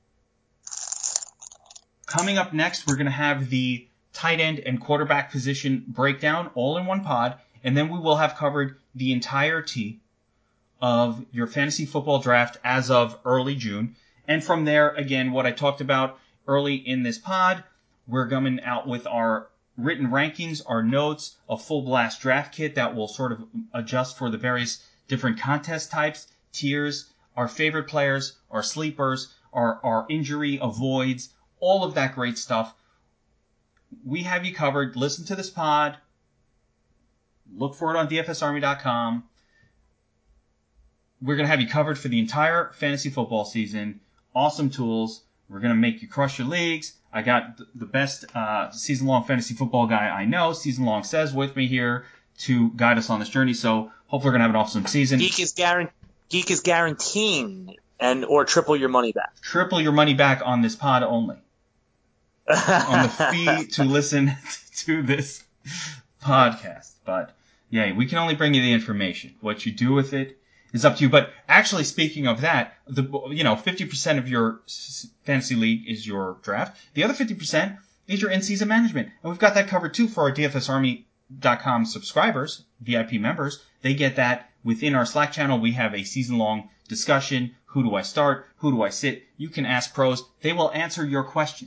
Speaker 1: Coming up next, we're going to have the tight end and quarterback position breakdown all in one pod, and then we will have covered the entirety of your fantasy football draft as of early June. And from there, again, what I talked about early in this pod, we're coming out with our written rankings, our notes, a full blast draft kit that will sort of adjust for the various different contest types, tiers, our favorite players, our sleepers, our injury avoids, all of that great stuff. We have you covered. Listen to this pod. Look for it on DFSArmy.com. We're going to have you covered for the entire fantasy football season. Awesome tools. We're going to make you crush your leagues. I got the best season-long fantasy football guy I know, Season Long Says, with me here to guide us on this journey. So hopefully we're going to have an awesome season.
Speaker 3: Geek is guaranteeing or triple your money back.
Speaker 1: Triple your money back on this pod only. On the fee to listen to this podcast. But yeah, we can only bring you the information. What you do with it is up to you. But actually, speaking of that, 50% of your fantasy league is your draft. The other 50% is your in-season management. And we've got that covered too for our DFSArmy.com subscribers, VIP members. They get that within our Slack channel. We have a season-long discussion. Who do I start? Who do I sit? You can ask pros. They will answer your questions.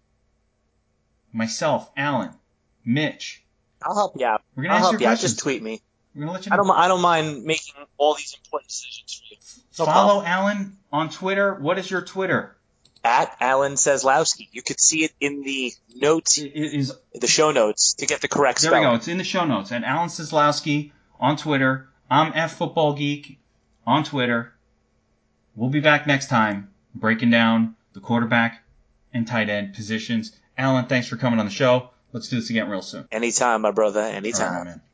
Speaker 1: Myself, Alan, Mitch.
Speaker 3: I'll help you out.
Speaker 1: We're going to answer your questions.
Speaker 3: Just tweet me.
Speaker 1: We're going to let you know.
Speaker 3: I don't mind making all these important decisions for you.
Speaker 1: Follow Alan on Twitter. What is your Twitter?
Speaker 3: At Alan Seslowski. You could see it in the notes, the show notes, to get the correct spelling.
Speaker 1: There we go. It's in the show notes. And Alan Seslowski on Twitter. I'm FFootballGeek on Twitter. We'll be back next time breaking down the quarterback and tight end positions. Alan, thanks for coming on the show. Let's do this again real soon.
Speaker 3: Anytime, my brother. Anytime.
Speaker 1: All right, man.